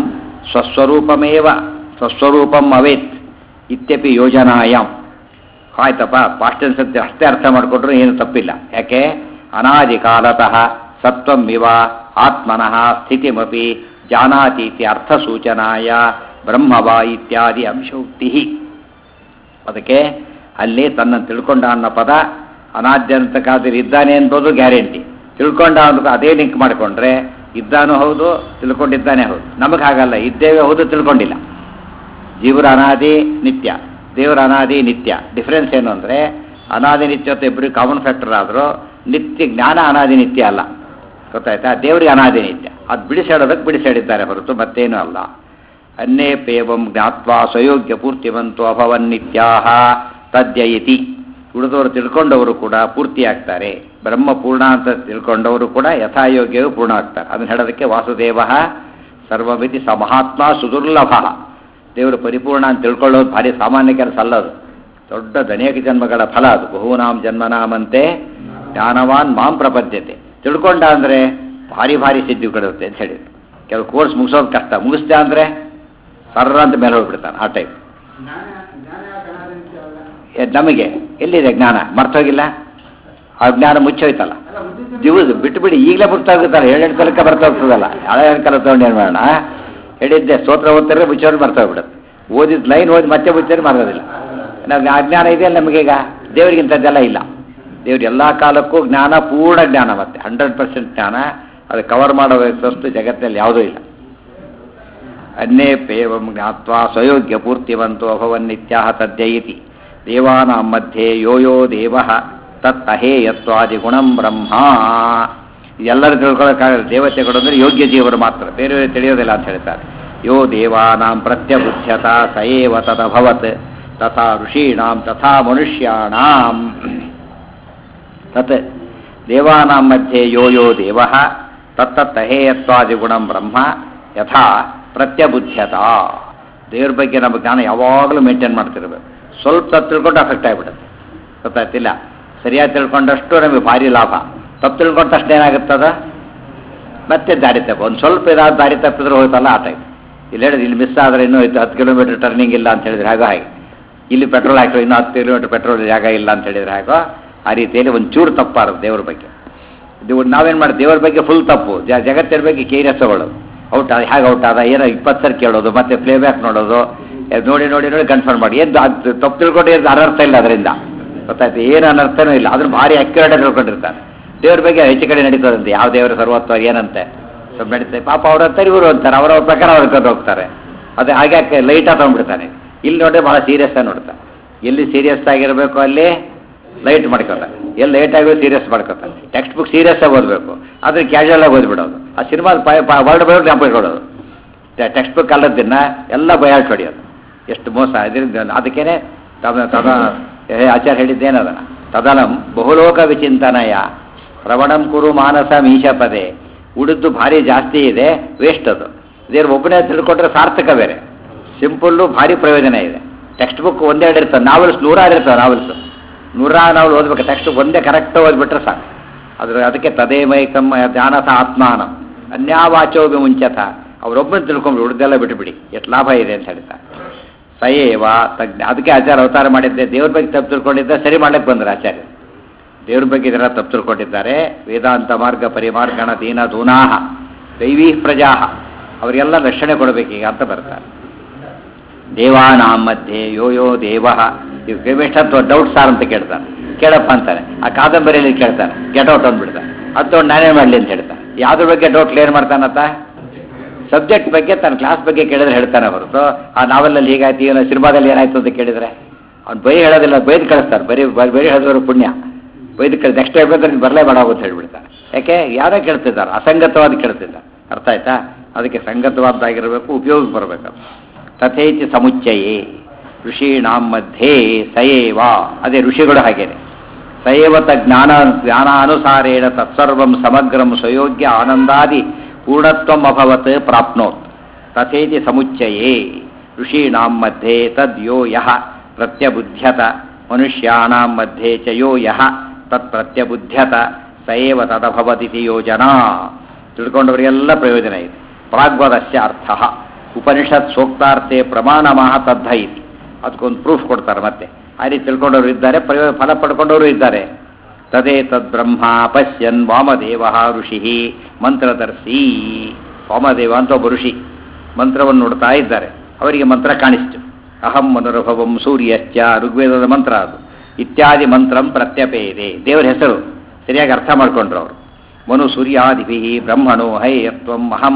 ಸ್ವಸ್ವರೂಪಂ ಅವೇತ್ ಇತ್ಯಪಿ ಯೋಜನಾಯಾಮ್. ಆಯ್ತಪ್ಪ, ಪಾಸ್ಟೆನ್ಸ್ ಅಂತ ಅಷ್ಟೇ ಅರ್ಥ ಮಾಡಿಕೊಂಡ್ರು ಏನು ತಪ್ಪಿಲ್ಲ. ಯಾಕೆ? ಅನಾದಿ ಕಾಲತಃ ಸತ್ವಮಿವ ಆತ್ಮನಃ ಸ್ಥಿತಿಮಪಿ ಜಾನಾತೀತಿ ಅರ್ಥಸೂಚನಾಯ ಬ್ರಹ್ಮವಾ ಇತ್ಯಾದಿ ಅಂಶೋಕ್ತಿ. ಅದಕ್ಕೆ ಅಲ್ಲಿ ತನ್ನ ತಿಳ್ಕೊಂಡ ಅನ್ನೋ ಪದ ಅನಾದ್ಯಂತ ಕಾಲದಲ್ಲಿ ಇದ್ದಾನೆ ಅನ್ನೋದು ಗ್ಯಾರಂಟಿ. ತಿಳ್ಕೊಂಡ ಅನ್ನೋದು ಅದೇ ಲಿಂಕ್ ಮಾಡಿಕೊಂಡ್ರೆ ಇದ್ದಾನೂ ಹೌದು, ತಿಳ್ಕೊಂಡಿದ್ದಾನೆ ಹೌದು. ನಮಗೆ ಹಾಗಲ್ಲ, ಇದ್ದೇವೆ ಹೌದು, ತಿಳ್ಕೊಂಡಿಲ್ಲ. ಜೀವರ ಅನಾದಿ ನಿತ್ಯ, ದೇವರ ಅನಾದಿ ನಿತ್ಯ. ಡಿಫ್ರೆನ್ಸ್ ಏನು ಅಂದರೆ ಅನಾದಿ ನಿತ್ಯತೆ ಇಬ್ಬರು ಕಾಮನ್ ಫ್ಯಾಕ್ಟರ್ ಆದರೂ ನಿತ್ಯ ಜ್ಞಾನ ಅನಾದಿ ನಿತ್ಯ ಅಲ್ಲ. ಗೊತ್ತಾಯ್ತಾ? ದೇವರಿಗೆ ಅನಾದಿ ನಿತ್ಯ. ಅದು ಬಿಡಿಸಾಡೋದಕ್ಕೆ ಬಿಡಿಸಾಡಿದ್ದಾರೆ ಹೊರತು ಮತ್ತೇನೂ ಅಲ್ಲ. ಅನ್ಯೇಪೇವಂ ಜ್ಞಾತ್ವಾ ಸ್ವಯೋಗ್ಯ ಪೂರ್ತಿವಂತೋ ಅಭವನ್ನಿತ್ಯಾಹ ತದ್ಯಯಿತಿ. ಉಳಿದವರು ತಿಳ್ಕೊಂಡವರು ಕೂಡ ಪೂರ್ತಿಯಾಗ್ತಾರೆ. ಬ್ರಹ್ಮ ಪೂರ್ಣ ಅಂತ ತಿಳ್ಕೊಂಡವರು ಕೂಡ ಯಥಾಯೋಗ್ಯವೂ ಪೂರ್ಣ ಆಗ್ತಾರೆ. ಅದನ್ನು ಹೇಳೋದಕ್ಕೆ ವಾಸುದೇವ ಸರ್ವಮಿತಿ ಸ ಮಹಾತ್ಮ ಸುದುರ್ಲಭ. ದೇವರು ಪರಿಪೂರ್ಣ ಅಂತ ತಿಳ್ಕೊಳ್ಳೋದು ಭಾರಿ ಸಾಮಾನ್ಯ ಕೆಲಸ ಅಲ್ಲದು. ದೊಡ್ಡ ಅನೇಕ ಜನ್ಮಗಳ ಫಲ ಅದು. ಬಹೂನಾಂ ಜನ್ಮನಾಮಂತೆ ಜ್ಞಾನವಾನ್ ಮಾಂ ಪ್ರಪದ್ಯತೆ. ತಿಳ್ಕೊಂಡ ಅಂದರೆ ಭಾರಿ ಭಾರಿ ಸಿದ್ಧಿ ಕೊಡುತ್ತೆ ಅಂತ ಹೇಳಿದ್ರು. ಕೆಲವು ಕೋರ್ಸ್ ಮುಗಿಸೋದು ಕಷ್ಟ, ಮುಗಿಸ್ದೆ ಅಂದರೆ ಸರ್ರ ಅಂತ ಮೇಲೆ ಹೋಗ್ಬಿಡ್ತಾನೆ. ಆ ಟೈಪ್ ನಮಗೆ ಎಲ್ಲಿದೆ ಜ್ಞಾನ? ಮರ್ತೋಗಿಲ್ಲ, ಆ ಜ್ಞಾನ ಮುಚ್ಚೋಯ್ತಲ್ಲ. ದಿವಸ ಬಿಟ್ಟುಬಿಡಿ, ಈಗಲೇ ಮುಚ್ಚೋಗುತ್ತಲ್ಲ. 7 ಕಾಲಕ್ಕೆ ಬರ್ತೋಗ್ತದಲ್ಲ. ಹಳೆ ಕಾಲ ತೊಗೊಂಡು ಏನು ಮಾಡೋಣ? ಹೇಳಿದ್ದೆ ಸ್ತೋತ್ರ ಓದ್ತಾರೆ, ಮುಚ್ಚೋರು ಮರ್ತೋಗ್ಬಿಡುತ್ತೆ. ಓದಿದ ಲೈನ್ ಓದಿ ಮತ್ತೆ ಮುಚ್ಚೋರು ಮರೋದಿಲ್ಲ. ನಮ್ಗೆ ಆ ಜ್ಞಾನ ಇದೆಯಲ್ಲ ನಮಗೀಗ. ದೇವರಿಗಿಂಥದ್ದೆಲ್ಲ ಇಲ್ಲ. ದೇವ್ರು ಎಲ್ಲ ಕಾಲಕ್ಕೂ ಜ್ಞಾನ, ಪೂರ್ಣ ಜ್ಞಾನ, ಮತ್ತೆ 100% ಜ್ಞಾನ. ಅದು ಕವರ್ ಮಾಡೋ ವಸ್ತು ಜಗತ್ತಿನಲ್ಲಿ ಯಾವುದೂ ಇಲ್ಲ. ಅನ್ಯೇಪೇವಂ ಜ್ಞಾತ್ವಾ ಸ್ವಯೋಗ್ಯ ಪೂರ್ತಿವಂತೋ ಅಭವನ್ನಿತ್ಯಾಹ ತದ್ಯಯಿತಿ. ದೇವಾನಾಂ ಮಧ್ಯೆ ಯೋ ಯೋ ದೇವಃ ತತ್ ಅಹೇಯತ್ವಾದಿ ಗುಣಂ ಬ್ರಹ್ಮ. ಎಲ್ಲರೂ ತಿಳ್ಕೊಳ್ಳೋಕ್ಕಾಗಲ್ಲ. ದೇವತೆಗಳು ಅಂದರೆ ಯೋಗ್ಯ ಜೀವರು ಮಾತ್ರ, ಬೇರೆ ತಿಳಿಯೋದಿಲ್ಲ ಅಂತ ಹೇಳ್ತಾರೆ. ಯೋ ದೇವಾನಾಂ ಪ್ರತ್ಯಬುಧ್ಯತ ಸ ಏವ ತದಭವತ್ ತಥಾ ಋಷೀಣಾಂ ತಥಾ ಮನುಷ್ಯಾಣಾಂ. ತತ್ ದೇವಾನಾಂ ಮಧ್ಯೆ ಯೋ ಯೋ ದೇವಃ ತತ್ತತ್ ಅಹೇಯತ್ವಾದಿ ಗುಣಂ ಬ್ರಹ್ಮ ಯಥಾ ಪ್ರತ್ಯಬುಧ್ಯತ. ದೇವ್ರ ಬಗ್ಗೆ ನಮ್ಮ ಜ್ಞಾನ ಯಾವಾಗಲೂ ಮೇಂಟೈನ್ ಮಾಡ್ತಿರ್ಬೇಕು. ಸ್ವಲ್ಪ ತಪ್ಪು ತಿಳ್ಕೊಂಡು ಅಫೆಕ್ಟ್ ಆಗಿಬಿಡುತ್ತೆ. ಗೊತ್ತಾಗ್ತಿಲ್ಲ. ಸರಿಯಾಗಿ ತಿಳ್ಕೊಂಡಷ್ಟು ನಮಗೆ ಭಾರಿ ಲಾಭ. ತಪ್ಪು ತಿಳ್ಕೊಂಡ ತಕ್ಷಣ ಏನಾಗುತ್ತದ? ಮತ್ತೆ ದಾರಿ ತಪ್ಪ. ಒಂದು ಸ್ವಲ್ಪ ಏನಾದ್ರು ದಾರಿ ತಪ್ಪಿದ್ರೆ ಹೋಯ್ತಲ್ಲ ಆ ಟೈಮ್. ಇಲ್ಲಿ ಹೇಳಿದ್ರೆ ಇಲ್ಲಿ ಮಿಸ್ ಆದರೆ ಇನ್ನೂ 10 ಕಿಲೋಮೀಟರ್ ಟರ್ನಿಂಗ್ ಇಲ್ಲ ಅಂತ ಹೇಳಿದ್ರೆ ಹಾಗೋ ಹಾಗೆ. ಇಲ್ಲಿ ಪೆಟ್ರೋಲ್ ಹಾಕಿದ್ರೆ ಇನ್ನೂ 10 ಕಿಲೋಮೀಟರ್ ಪೆಟ್ರೋಲ್ ಜಾಗ ಇಲ್ಲ ಅಂತ ಹೇಳಿದ್ರೆ ಹಾಗೋ. ಆ ರೀತಿಯಲ್ಲಿ ಒಂಚೂರು ತಪ್ಪಾರದು ದೇವ್ರ ಬಗ್ಗೆ. ನಾವೇನು ಮಾಡಿ ದೇವ್ರ ಬಗ್ಗೆ ಫುಲ್ ತಪ್ಪು, ಜಗತ್ತಿನ ಬಗ್ಗೆ ಕೇರಿಯಸ್ ತಗೊಳ್ಳೋದು. ಔಟ್ ಆದ ಹೇಗೆ ಔಟ್ ಆದ ಏನೋ 20 ಸರಿ ಕೇಳೋದು, ಮತ್ತೆ ಪ್ಲೇಬ್ಯಾಕ್ ನೋಡೋದು, ನೋಡಿ ನೋಡಿ ನೋಡಿ ಕನ್ಫರ್ಮ್ ಮಾಡಿ. ಏನು ಅದು ತಪ್ಪು ತಿಳ್ಕೊಂಡು ಏನು ಅನರ್ಥ ಇಲ್ಲ ಅದರಿಂದ. ಗೊತ್ತಾಯ್ತು? ಏನು ಅನರ್ಥನೂ ಇಲ್ಲ. ಅದನ್ನು ಭಾರಿ ಅಕ್ಯುರೇಟ್ ತಿಳ್ಕೊಂಡಿರ್ತಾರೆ. ದೇವ್ರ ಬಗ್ಗೆ ಹೆಚ್ಚು ಕಡೆ ನಡೀತದಂತೆ. ಯಾವ ದೇವರ ಸರ್ವತ್ವ ಏನಂತೆ ಸ್ವಲ್ಪ ನಡೀತಾರೆ. ಪಾಪ ಅವ್ರ ಅಂತಾರೆ, ಇವರು ಅಂತಾರೆ, ಅವರ ಪ್ರಕಾರ ಅವ್ರು ಕರ್ಕೊಂಡು ಹೋಗ್ತಾರೆ. ಅದು ಹಾಗೆ ಲೈಟಾಗಿ ತೊಗೊಂಡ್ಬಿಡ್ತಾನೆ. ಇಲ್ಲಿ ನೋಡಿದ್ರೆ ಭಾಳ ಸೀರಿಯಸ್ ಆಗಿ ನೋಡ್ತಾನೆ. ಎಲ್ಲಿ ಸೀರಿಯಸ್ ಆಗಿರಬೇಕು ಅಲ್ಲಿ ಲೈಟ್ ಮಾಡ್ಕೊತಾನೆ, ಎಲ್ಲಿ ಲೈಟ್ ಆಗಿ ಸೀರಿಯಸ್ ಮಾಡ್ಕೊತಾನೆ. ಟೆಕ್ಸ್ಟ್ ಬುಕ್ ಸೀರಿಯಸ್ ಆಗಿ ಓದಬೇಕು, ಆದರೆ ಕ್ಯಾಶುವಲ್ ಆಗಿ ಓದ್ಬಿಡೋದು. ಆ ಸಿನಿಮಾದ ವರ್ಡ್ ಬೈ ವರ್ಡ್ ಜ್ಞಾಪಕ ಟೆಕ್ಸ್ಟ್ ಬುಕ್ ಅಲ್ಲದನ್ನ ಎಲ್ಲ ಬಯಾಟ್ ಹೊಡೆಯೋದು. ಎಷ್ಟು ಮೋಸ ಇದರಿಂದ. ಅದಕ್ಕೇನೆ ಆಚಾರ್ಯ ಹೇಳಿದ್ದೇನದನ್ನ ತದನಂ ಬಹುಲೋಕ ವಿಚಿಂತನಯ ಪ್ರವಣಂ ಕುರು ಮಾನಸ ಮೀಶ ಪದೇ. ಉಳಿದು ಭಾರಿ ಜಾಸ್ತಿ ಇದೆ, ವೇಸ್ಟ್ ಅದು. ದೇವ್ರು ಒಬ್ಬನೇ ತಿಳ್ಕೊಂಡ್ರೆ ಸಾರ್ಥಕ ಬೇರೆ. ಸಿಂಪಲ್ಲು ಭಾರಿ ಪ್ರಯೋಜನ ಇದೆ. ಟೆಕ್ಸ್ಟ್ ಬುಕ್ ಒಂದೆರಡು ಇರ್ತವೆ, ನಾವೆಲ್ಸ್ 100 ಇರ್ತವೆ. ನಾವೆಲ್ಸು 100 ನಾವೆಲ್ ಓದ್ಬೇಕು. ಟೆಕ್ಸ್ಟ್ ಒಂದೇ ಕರೆಕ್ಟ್ ಓದ್ಬಿಟ್ರೆ ಸಾಕು. ಅದಕ್ಕೆ ತದೇಮೈಕಂ ಜ್ಞಾನಸ ಆತ್ಮಾನಂ ಅನ್ಯಾವಾಚೋಭಿ ಮುಂಚತ. ಅವರೊಬ್ಬನ ತಿಳ್ಕೊಂಬಿಡಿ, ಉಳಿದೆಲ್ಲ ಬಿಟ್ಟುಬಿಡಿ. ಎಷ್ಟು ಲಾಭ ಇದೆ ಅಂತ ಹೇಳ್ತಾರೆ. ಸಯೇವ ತಜ್ಞ. ಅದಕ್ಕೆ ಆಚಾರ್ಯ ಅವತಾರ ಮಾಡಿದ್ದೆ. ದೇವ್ರ ಬಗ್ಗೆ ತಪ್ಪು ತಿಳ್ಕೊಂಡಿದ್ದ ಸರಿ ಮಾಡ್ಲಿಕ್ಕೆ ಬಂದರೆ ಆಚಾರ್ಯ. ದೇವ್ರ ಬಗ್ಗೆ ಇದೆಲ್ಲ ತಪ್ಪು ತಿಳ್ಕೊಂಡಿದ್ದಾರೆ. ವೇದಾಂತ ಮಾರ್ಗ ಪರಿಮಾರ್ಗಣ ದೀನ ದೂನಾಹ ದೈವೀ ಪ್ರಜಾಹ, ಅವರಿಗೆಲ್ಲ ರಕ್ಷಣೆ ಕೊಡಬೇಕೀಗ ಅಂತ ಬರ್ತಾರೆ. ದೇವಾನಾಂ ಮಧ್ಯೆ ಯೋ ಯೋ ದೇವ. ಇವು ಎಷ್ಟೊತ್ತು ಡೌಟ್ ಸಾರ್ ಅಂತ ಕೇಳ್ತಾನೆ. ಕೇಳಪ್ಪ ಅಂತಾನೆ. ಆ ಕಾದಂಬರಿಯಲ್ಲಿ ಕೇಳ್ತಾನೆ, ಗೆಟ್ ಔಟ್ ಅಂದ್ಬಿಡ್ತಾನೆ. ಅದು ನಾನೇ ಮಾಡಲಿ ಅಂತ ಹೇಳ್ತಾನೆ. ಯಾವುದ್ರ ಬಗ್ಗೆ ಡೌಟ್ ಕ್ಲಿಯರ್ ಮಾಡ್ತಾನತ್ತ? ಸಬ್ಜೆಕ್ಟ್ ಬಗ್ಗೆ ತನ್ನ ಕ್ಲಾಸ್ ಬಗ್ಗೆ ಕೇಳಿದ್ರೆ ಹೇಳ್ತಾನೆ ಹೊರತು ಆ ನಾವೆಲ್ಲಲ್ಲಿ ಹೀಗಾಯ್ತು ಏನೋ ಸಿನಿಮಾದಲ್ಲಿ ಏನಾಯ್ತು ಅಂತ ಕೇಳಿದರೆ ಅವ್ನು ಬರೀ ಹೇಳೋದಿಲ್ಲ, ಬೈದು ಕಳಿಸ್ತಾರೆ. ಬರೀ ಹೇಳಿದವರು ಪುಣ್ಯ, ಬೈದು ಕಳಿಸಿ ನೆಕ್ಸ್ಟ್ ಟೈಮ್ ಬಂದ್ರೆ ನೀನು ಬರಲೇ ಬೇಡ ಅಂತ ಹೇಳ್ಬಿಡ್ತಾರೆ. ಯಾಕೆ ಯಾರೋ ಕೇಳ್ತಿದ್ದಾರೆ, ಅಸಂಗತವಾದ ಕೇಳ್ತಿದ್ದಾರೆ. ಅರ್ಥ ಆಯ್ತಾ? ಅದಕ್ಕೆ ಸಂಗತವಾದ್ದಾಗಿರಬೇಕು, ಉಪಯೋಗಕ್ಕೆ ಬರಬೇಕು. ತಥೇತಿ ಸಮುಚ್ಚಯೇ ಋಷೀಣಾಂ ಮಧ್ಯೆ ಸಯೇವ, ಅದೇ ಋಷಿಗಳು ಹಾಗೇನೆ ಸಯೇವತ ಜ್ಞಾನಾನುಸಾರೇಣ ತತ್ಸರ್ವಂ ಸಮಗ್ರಂ ಸ್ವಯೋಗ್ಯ ಆನಂದಾದಿ ಪೂರ್ಣತ್ವಂ ಅಭವತ್ ಪ್ರಾಪ್ನೋತ್. ತಥೇತಿ ಸಮುಚ್ಚಯೇ ಋಷೀಣಾಂ ಮಧ್ಯೆ ತದ್ಯೋ ಯಃ ಪ್ರತ್ಯಬುಧ್ಯತ ಮನುಷ್ಯಾಣಾಂ ಮಧ್ಯೆ ಚ ಯೋ ಯಃ ತತ್ ಪ್ರತ್ಯಬುಧ್ಯತ ಸಯೇವ ತದಭವದಿತಿ ಯೋಜನಾ. ತಿಳ್ಕೊಂಡವರಿಗೆಲ್ಲ ಪ್ರಯೋಜನ ಇದೆ. ಪ್ರಾಗ್ವದಸ್ಯ ಅರ್ಥ ಉಪನಿಷತ್ ಸೂಕ್ತಾರ್ಥೆ ಪ್ರಮಾಣಮಃ ತದ್ಧ ಇತಿ. ಅದಕ್ಕೊಂದು ಪ್ರೂಫ್ ಕೊಡ್ತಾರೆ. ಮತ್ತೆ ಆ ರೀತಿ ತಿಳ್ಕೊಂಡವರು ಇದ್ದಾರೆ, ಫಲ ಪಡ್ಕೊಂಡವರು ಇದ್ದಾರೆ. ತದೇ ತದ್ ಬ್ರಹ್ಮ ಪಶ್ಯನ್ ವಾಮದೇವ ಋಷಿ ಮಂತ್ರದರ್ಶಿ. ವಾಮದೇವ ಅಂತ ಒಬ್ಬ ಋಷಿ ಮಂತ್ರವನ್ನು ನೋಡ್ತಾ ಇದ್ದಾರೆ. ಅವರಿಗೆ ಮಂತ್ರ ಕಾಣಿಸ್ತು. ಅಹಂ ಮನುರಭವಂ ಸೂರ್ಯಶ್ಚ, ಋಗ್ವೇದದ ಮಂತ್ರ ಅದು. ಇತ್ಯಾದಿ ಮಂತ್ರಂ ಪ್ರತ್ಯಪೇದೆ, ದೇವರ ಹೆಸರು ಸರಿಯಾಗಿ ಅರ್ಥ ಮಾಡ್ಕೊಂಡ್ರು ಅವರು. ಮನು ಸೂರ್ಯಾದಿಭಿ ಬ್ರಹ್ಮಣೋ ಹೈಯತ್ವಂ ಅಹಂ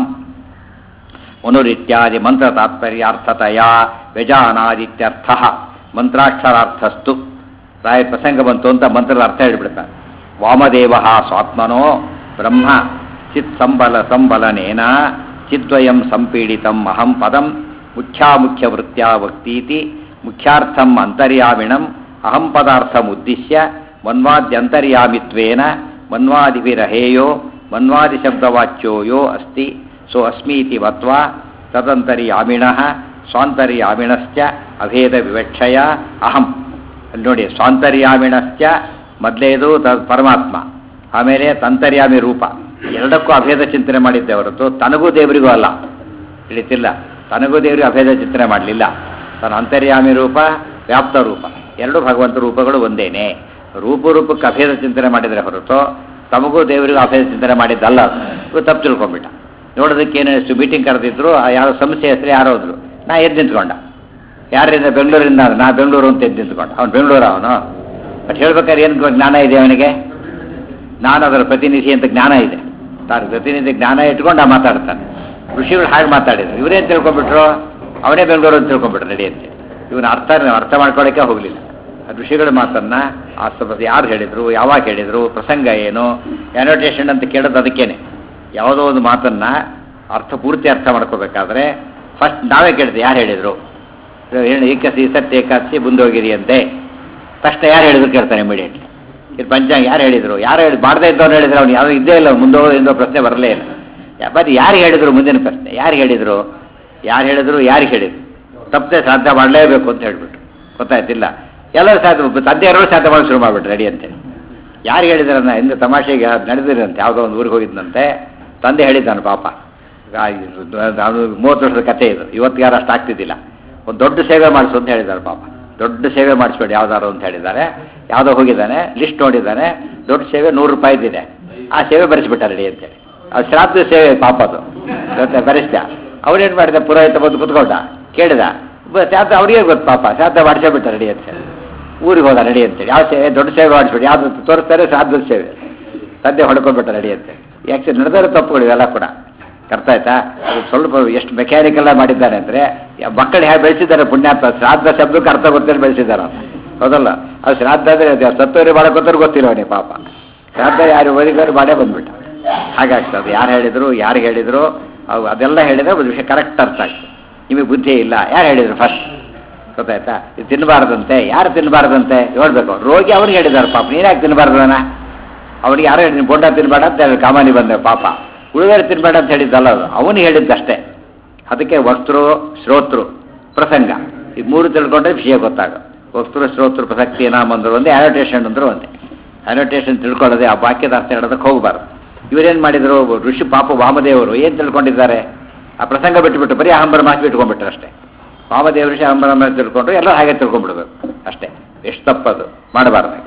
ಮನುರಿತ್ಯಾದಿ ಮಂತ್ರ ತಾತ್ಪರ್ಯಾರ್ಥತೆಯ ವ್ಯಜಾನಾದಿತ್ಯರ್ಥ ಮಂತ್ರಾಕ್ಷರಾರ್ಥಸ್ತು. ರಾಯ ಪ್ರಸಂಗ ಬಂತು ಅಂತ ಮಂತ್ರದ ಅರ್ಥ ಹೇಳ್ಬಿಡ್ತಾರೆ. ವಾಮದೇವ ಸ್ವಾತ್ಮನೋ ಬ್ರಹ್ಮ ಚಿತ್ ಸಂಬಲನೇನ ಚಿದ್ವಯಂ ಸಂಪೀಡಿತಂ ಅಹಂ ಪದಂ ಮುಖ್ಯಾಮುಖ್ಯ ವೃತ್ತ್ಯಾ ವಕ್ತೀತಿ ಮುಖ್ಯಾರ್ಥಂ ಅಂತರ್ಯಾಮಿಣಂ ಅಹಂ ಪದಾರ್ಥಮುದ್ದಿಶ್ಯ ಮನ್ವಾದ್ಯಂತರ್ಯಾಮಿತ್ವೇನ ಮನ್ವಾದಿಭಿರಹೇಯೋ ಮನ್ವಾದಿಶಬ್ದವಾಚ್ಯೋ ಯೋ ಅಸ್ತಿ ಸೋ ಅಸ್ಮೀತಿ ವತ್ವಾ ತದಂತರ್ಯಾಮಿಣಃ ಸ್ವಾಂತರ್ಯಾಮಿಣಶ್ಚ ಅಭೇದ ವಿವಕ್ಷಯ ಅಹಂ. ಅಲ್ಲಿ ನೋಡಿ, ಸ್ವಾಂತರ್ಯಾಮಿಣಶ್ಚ ಮೊದಲೇದು ಪರಮಾತ್ಮ, ಆಮೇಲೆ ತಂತರ್ಯಾಮಿ ರೂಪ, ಎರಡಕ್ಕೂ ಅಭೇದ ಚಿಂತನೆ ಮಾಡಿದ್ದೆ ಹೊರತು ತನಗೂ ದೇವರಿಗೂ ಅಲ್ಲ. ತಿಳಿತಿಲ್ಲ, ತನಗೂ ದೇವರಿಗೂ ಅಭೇದ ಚಿಂತನೆ ಮಾಡಲಿಲ್ಲ. ತನ್ನ ಅಂತರ್ಯಾಮಿ ರೂಪ, ವ್ಯಾಪ್ತ ರೂಪ, ಎರಡು ಭಗವಂತ ರೂಪಗಳು ಒಂದೇನೆ. ರೂಪಕ್ಕೆ ಅಭೇದ ಚಿಂತನೆ ಮಾಡಿದರೆ ಹೊರತು ತಮಗೂ ದೇವರಿಗೂ ಅಭೇದ ಚಿಂತನೆ ಮಾಡಿದ್ದಲ್ಲ. ಅದು ತಪ್ಪು ತಿಳ್ಕೊಂಡ್ಬಿಟ್ಟ. ನೋಡೋದಕ್ಕೆ ಏನಿಷ್ಟು ಮೀಟಿಂಗ್ ಕರೆದಿದ್ರು, ಯಾರೋ ಸಮಸ್ಯೆ ಹೆಸರು ಯಾರೋ ಹೋದ್ರು, ನಾ ಎದ್ದು ನಿಂತ್ಕೊಂಡ. ಯಾರಿಂದ? ಬೆಂಗಳೂರಿಂದ. ನಾ ಬೆಂಗಳೂರು ಅಂತ ಎದ್ದು ನಿಂತ್ಕೊಂಡ. ಅವ್ನು ಬೆಂಗಳೂರು ಅವನು. ಬಟ್ ಹೇಳ್ಬೇಕಾದ್ರೆ ಏನು ಜ್ಞಾನ ಇದೆ ಅವನಿಗೆ? ನಾನು ಅದರ ಪ್ರತಿನಿಧಿ ಅಂತ ಜ್ಞಾನ ಇದೆ. ತಾನು ಪ್ರತಿನಿಧಿ ಜ್ಞಾನ ಇಟ್ಕೊಂಡು ಮಾತಾಡ್ತಾನೆ. ಋಷಿಗಳು ಹಾಗೆ ಮಾತಾಡಿದ್ರು. ಇವರೇನು ತಿಳ್ಕೊಂಡ್ಬಿಟ್ರು? ಅವನೇ ಬೆಂಗಳೂರು ಅಂತ ತಿಳ್ಕೊಂಡ್ಬಿಟ್ರು ನಡೆಯುತ್ತೆ. ಇವನ ಅರ್ಥ ಮಾಡ್ಕೊಳ್ಳೋಕ್ಕೆ ಹೋಗಲಿಲ್ಲ. ಋಷಿಗಳ ಮಾತನ್ನು ಯಾರು ಹೇಳಿದರು, ಯಾವಾಗ ಹೇಳಿದರು, ಪ್ರಸಂಗ ಏನು, ಆ್ಯನೋಟೇಷನ್ ಅಂತ ಕೇಳೋದು ಅದಕ್ಕೇನೆ. ಯಾವುದೋ ಒಂದು ಮಾತನ್ನು ಪೂರ್ತಿ ಅರ್ಥ ಮಾಡ್ಕೋಬೇಕಾದ್ರೆ ಫಸ್ಟ್ ನಾವೇ ಕೇಳ್ತೀವಿ, ಯಾರು ಹೇಳಿದರು? ಏಕಸಿ ಸತ್ಯ ಏಕಾದಶಿ ಮುಂದೋಗಿರಿ ಅಂತೆ ತಕ್ಷಣ ಯಾರು ಹೇಳಿದ್ರು ಕೇಳ್ತಾನೆ ಇಮಿಡಿಯೇಟ್ಲಿ. ಇದು ಪಂಚಾಂಗ ಯಾರು ಹೇಳಿದರು, ಯಾರು ಮಾಡದೇ ಇದ್ದವ್ರು ಹೇಳಿದ್ರು, ಅವ್ನು ಯಾವುದೋ ಇದ್ದೇ ಇಲ್ಲ, ಮುಂದೋಗೋದ್ರಿಂದ ಪ್ರಶ್ನೆ ಬರಲೇ ಇಲ್ಲ. ಬರೀ ಯಾರು ಹೇಳಿದರು ಮುಂದಿನ ಪ್ರಶ್ನೆ, ಯಾರು ಹೇಳಿದರು, ಯಾರಿಗೆ ಹೇಳಿದರು, ತಪ್ಪದೆ ಶ್ರಾದ್ದ ಮಾಡಲೇಬೇಕು ಅಂತ ಹೇಳ್ಬಿಟ್ಟು. ಗೊತ್ತಾಯ್ತಿಲ್ಲ, ಎಲ್ಲರೂ ಸಾಧ್ಯ, ತಂದೆಯವರು ಸಾಧ್ಯ ಮಾಡಿ ಶುರು ಮಾಡಿಬಿಟ್ರು ರೆಡಿ ಅಂತೇಳಿ. ಯಾರು ಹೇಳಿದ್ರನ್ನ ಎಂದು ತಮಾಷೆಗೆ ನಡೆದಿರಂತೆ. ಯಾವುದೋ ಒಂದು ಊರಿಗೆ ಹೋಗಿದ್ದಂತೆ, ತಂದೆ ಹೇಳಿದ್ದಾನೆ ಪಾಪ, ಅವನು 30 ವರ್ಷದ ಕಥೆ ಇದು, ಇವತ್ತು ಯಾರು ಅಷ್ಟು ಆಗ್ತಿದ್ದಿಲ್ಲ. ಒಂದು ದೊಡ್ಡ ಸೇವೆ ಮಾಡಿಸು ಅಂತ ಹೇಳಿದ್ದಾರೆ ಪಾಪ. ದೊಡ್ಡ ಸೇವೆ ಮಾಡಿಸ್ಬೇಡಿ ಯಾವ್ದಾರು ಅಂತ ಹೇಳಿದ್ದಾರೆ. ಯಾವುದೋ ಹೋಗಿದ್ದಾನೆ, ಲಿಸ್ಟ್ ನೋಡಿದ್ದಾನೆ, ದೊಡ್ಡ ಸೇವೆ ₹100 ಆ ಸೇವೆ ಬರೆಸಿಬಿಟ್ಟ ರೆಡಿ ಅಂತೇಳಿ. ಅದು ಶ್ರಾದ್ದ ಸೇವೆ ಪಾಪ, ಅದು ಬರೆಸ್ದ. ಅವ್ರೇನು ಮಾಡಿದ, ಪುರೋಹಿತ ಬಂದು ಕುತ್ಕೊಂಡ, ಕೇಳಿದ, ಶ್ರಾದ್ದ ಅವ್ರಿಗೆ ಗೊತ್ತು ಪಾಪ, ಶ್ರಾದ್ದ ಮಾಡಿಸೇಬಿಟ್ಟ ರೆಡಿ ಅಂತೇಳಿ. ಊರಿಗೆ ಹೋದ ರೆಡಿ ಅಂತೇಳಿ. ಯಾವ ಸೇವೆ? ದೊಡ್ಡ ಸೇವೆ ಮಾಡಿಸ್ಬಿಟ್ಟು ಯಾವುದು ತೋರಿಸ್ತಾರೆ, ಶ್ರಾದ್ದದ ಸೇವೆ. ತಂದೆ ಹೊಡ್ಕೊಂಡ್ಬಿಟ್ಟ ರೆಡಿ ಅಂತೇಳಿ. ಯಾಕೆ ನಡೆದರೆ ತಪ್ಪುಗಳು ಇವೆಲ್ಲ ಕೂಡ. ಅರ್ಥ ಆಯ್ತಾ? ಅದು ಸ್ವಲ್ಪ ಎಷ್ಟು ಮೆಕ್ಯಾನಿಕಲ್ ಮಾಡಿದ್ದಾನೆ ಅಂದರೆ, ಮಕ್ಕಳು ಹೇಗೆ ಬೆಳೆಸಿದ್ದಾರೆ ಪುಣ್ಯಾತ್ಮ. ಶ್ರಾದ್ದ ಶಬ್ದಕ್ಕೆ ಅರ್ಥ ಗೊತ್ತೇಳಿ ಬೆಳೆಸಿದ್ದಾರೆ ಅಂತ, ಹೌದಲ್ಲ? ಅದು ಶ್ರಾದ್ದ ಅಂದರೆ ಸತ್ತೋರಿ ಮಾಡೋಕ್ಕೋತಾರೆ ಗೊತ್ತಿಲ್ಲ ಅವನಿಗೆ ಪಾಪ. ಶ್ರಾದ್ದ ಯಾರು ಓದಿದವರು ಮಾಡೇ ಬಂದ್ಬಿಟ್ಟ. ಹಾಗಾಗ್ತದೆ. ಯಾರು ಹೇಳಿದರು, ಯಾರಿಗೆ ಹೇಳಿದರು, ಅದೆಲ್ಲ ಹೇಳಿದರೆ ಒಂದು ವಿಷಯ ಕರೆಕ್ಟ್ ಅರ್ಥ ಆಗ್ತದೆ. ನಿಮಗೆ ಬುದ್ಧಿ ಇಲ್ಲ, ಯಾರು ಹೇಳಿದರು ಫಸ್ಟ್? ಗೊತ್ತಾಯ್ತಾ? ಇದು ತಿನ್ನಬಾರ್ದಂತೆ, ಯಾರು ತಿನ್ನಬಾರ್ದಂತೆ ಹೇಳ್ಬೇಕು. ರೋಗಿ ಅವ್ರಿಗೆ ಹೇಳಿದ್ದಾರೆ ಪಾಪ, ನೀನ್ಯಾಕೆ ತಿನ್ನಬಾರ್ದನ? ಅವ್ರಿಗೆ ಯಾರು ಹೇಳಿ ಬೋಂಡ ತಿನ್ನಬೇಡ ಅಂತ ಹೇಳಿ ಕಾಮಾನಿ ಬಂದೆ ಪಾಪ. ಉಳಿದಾರೆ ತಿನ್ನಬೇಡ ಅಂತ ಹೇಳಿದ್ದಲ್ಲ, ಅದು ಅವನು ಹೇಳಿದ್ದಷ್ಟೇ. ಅದಕ್ಕೆ ವಕ್ತೃ, ಶ್ರೋತೃ, ಪ್ರಸಂಗ, ಈ 3 ತಿಳ್ಕೊಂಡ್ರೆ ವಿಷಯ ಗೊತ್ತಾಗ. ವಕ್ತೃ, ಶ್ರೋತೃ, ಪ್ರಸಕ್ತಿ ನಾಮ ಅಂದರು ಒಂದೇ, ಆ್ಯನೋಟೇಷನ್ ಅಂದರು ಒಂದೇ. ಆ್ಯನೋಟೇಷನ್ ತಿಳ್ಕೊಳ್ಳೋದೆ, ಆ ವಾಕ್ಯದ ಅರ್ಥ ಹೇಳೋದಕ್ಕೆ ಹೋಗಬಾರ್ದು. ಇವರೇನು ಮಾಡಿದರು, ಋಷಿ ಪಾಪ ವಾಮದೇವರು ಏನು ತಿಳ್ಕೊಂಡಿದ್ದಾರೆ? ಆ ಪ್ರಸಂಗ ಬಿಟ್ಟುಬಿಟ್ಟು ಬರೀ ಅಹಂಬ್ರಹ್ಮ ಬಿಟ್ಕೊಂಡ್ಬಿಟ್ರು ಅಷ್ಟೇ. ವಾಮದೇವ ಋಷಿ ಅಹಂಬ್ರಹ್ಮ ತಿಳ್ಕೊಂಡ್ರು, ಎಲ್ಲರೂ ಹಾಗೆ ತಿಳ್ಕೊಂಡ್ಬಿಡ್ಬೇಕು ಅಷ್ಟೇ. ಎಷ್ಟು ತಪ್ಪದು, ಮಾಡಬಾರ್ದು.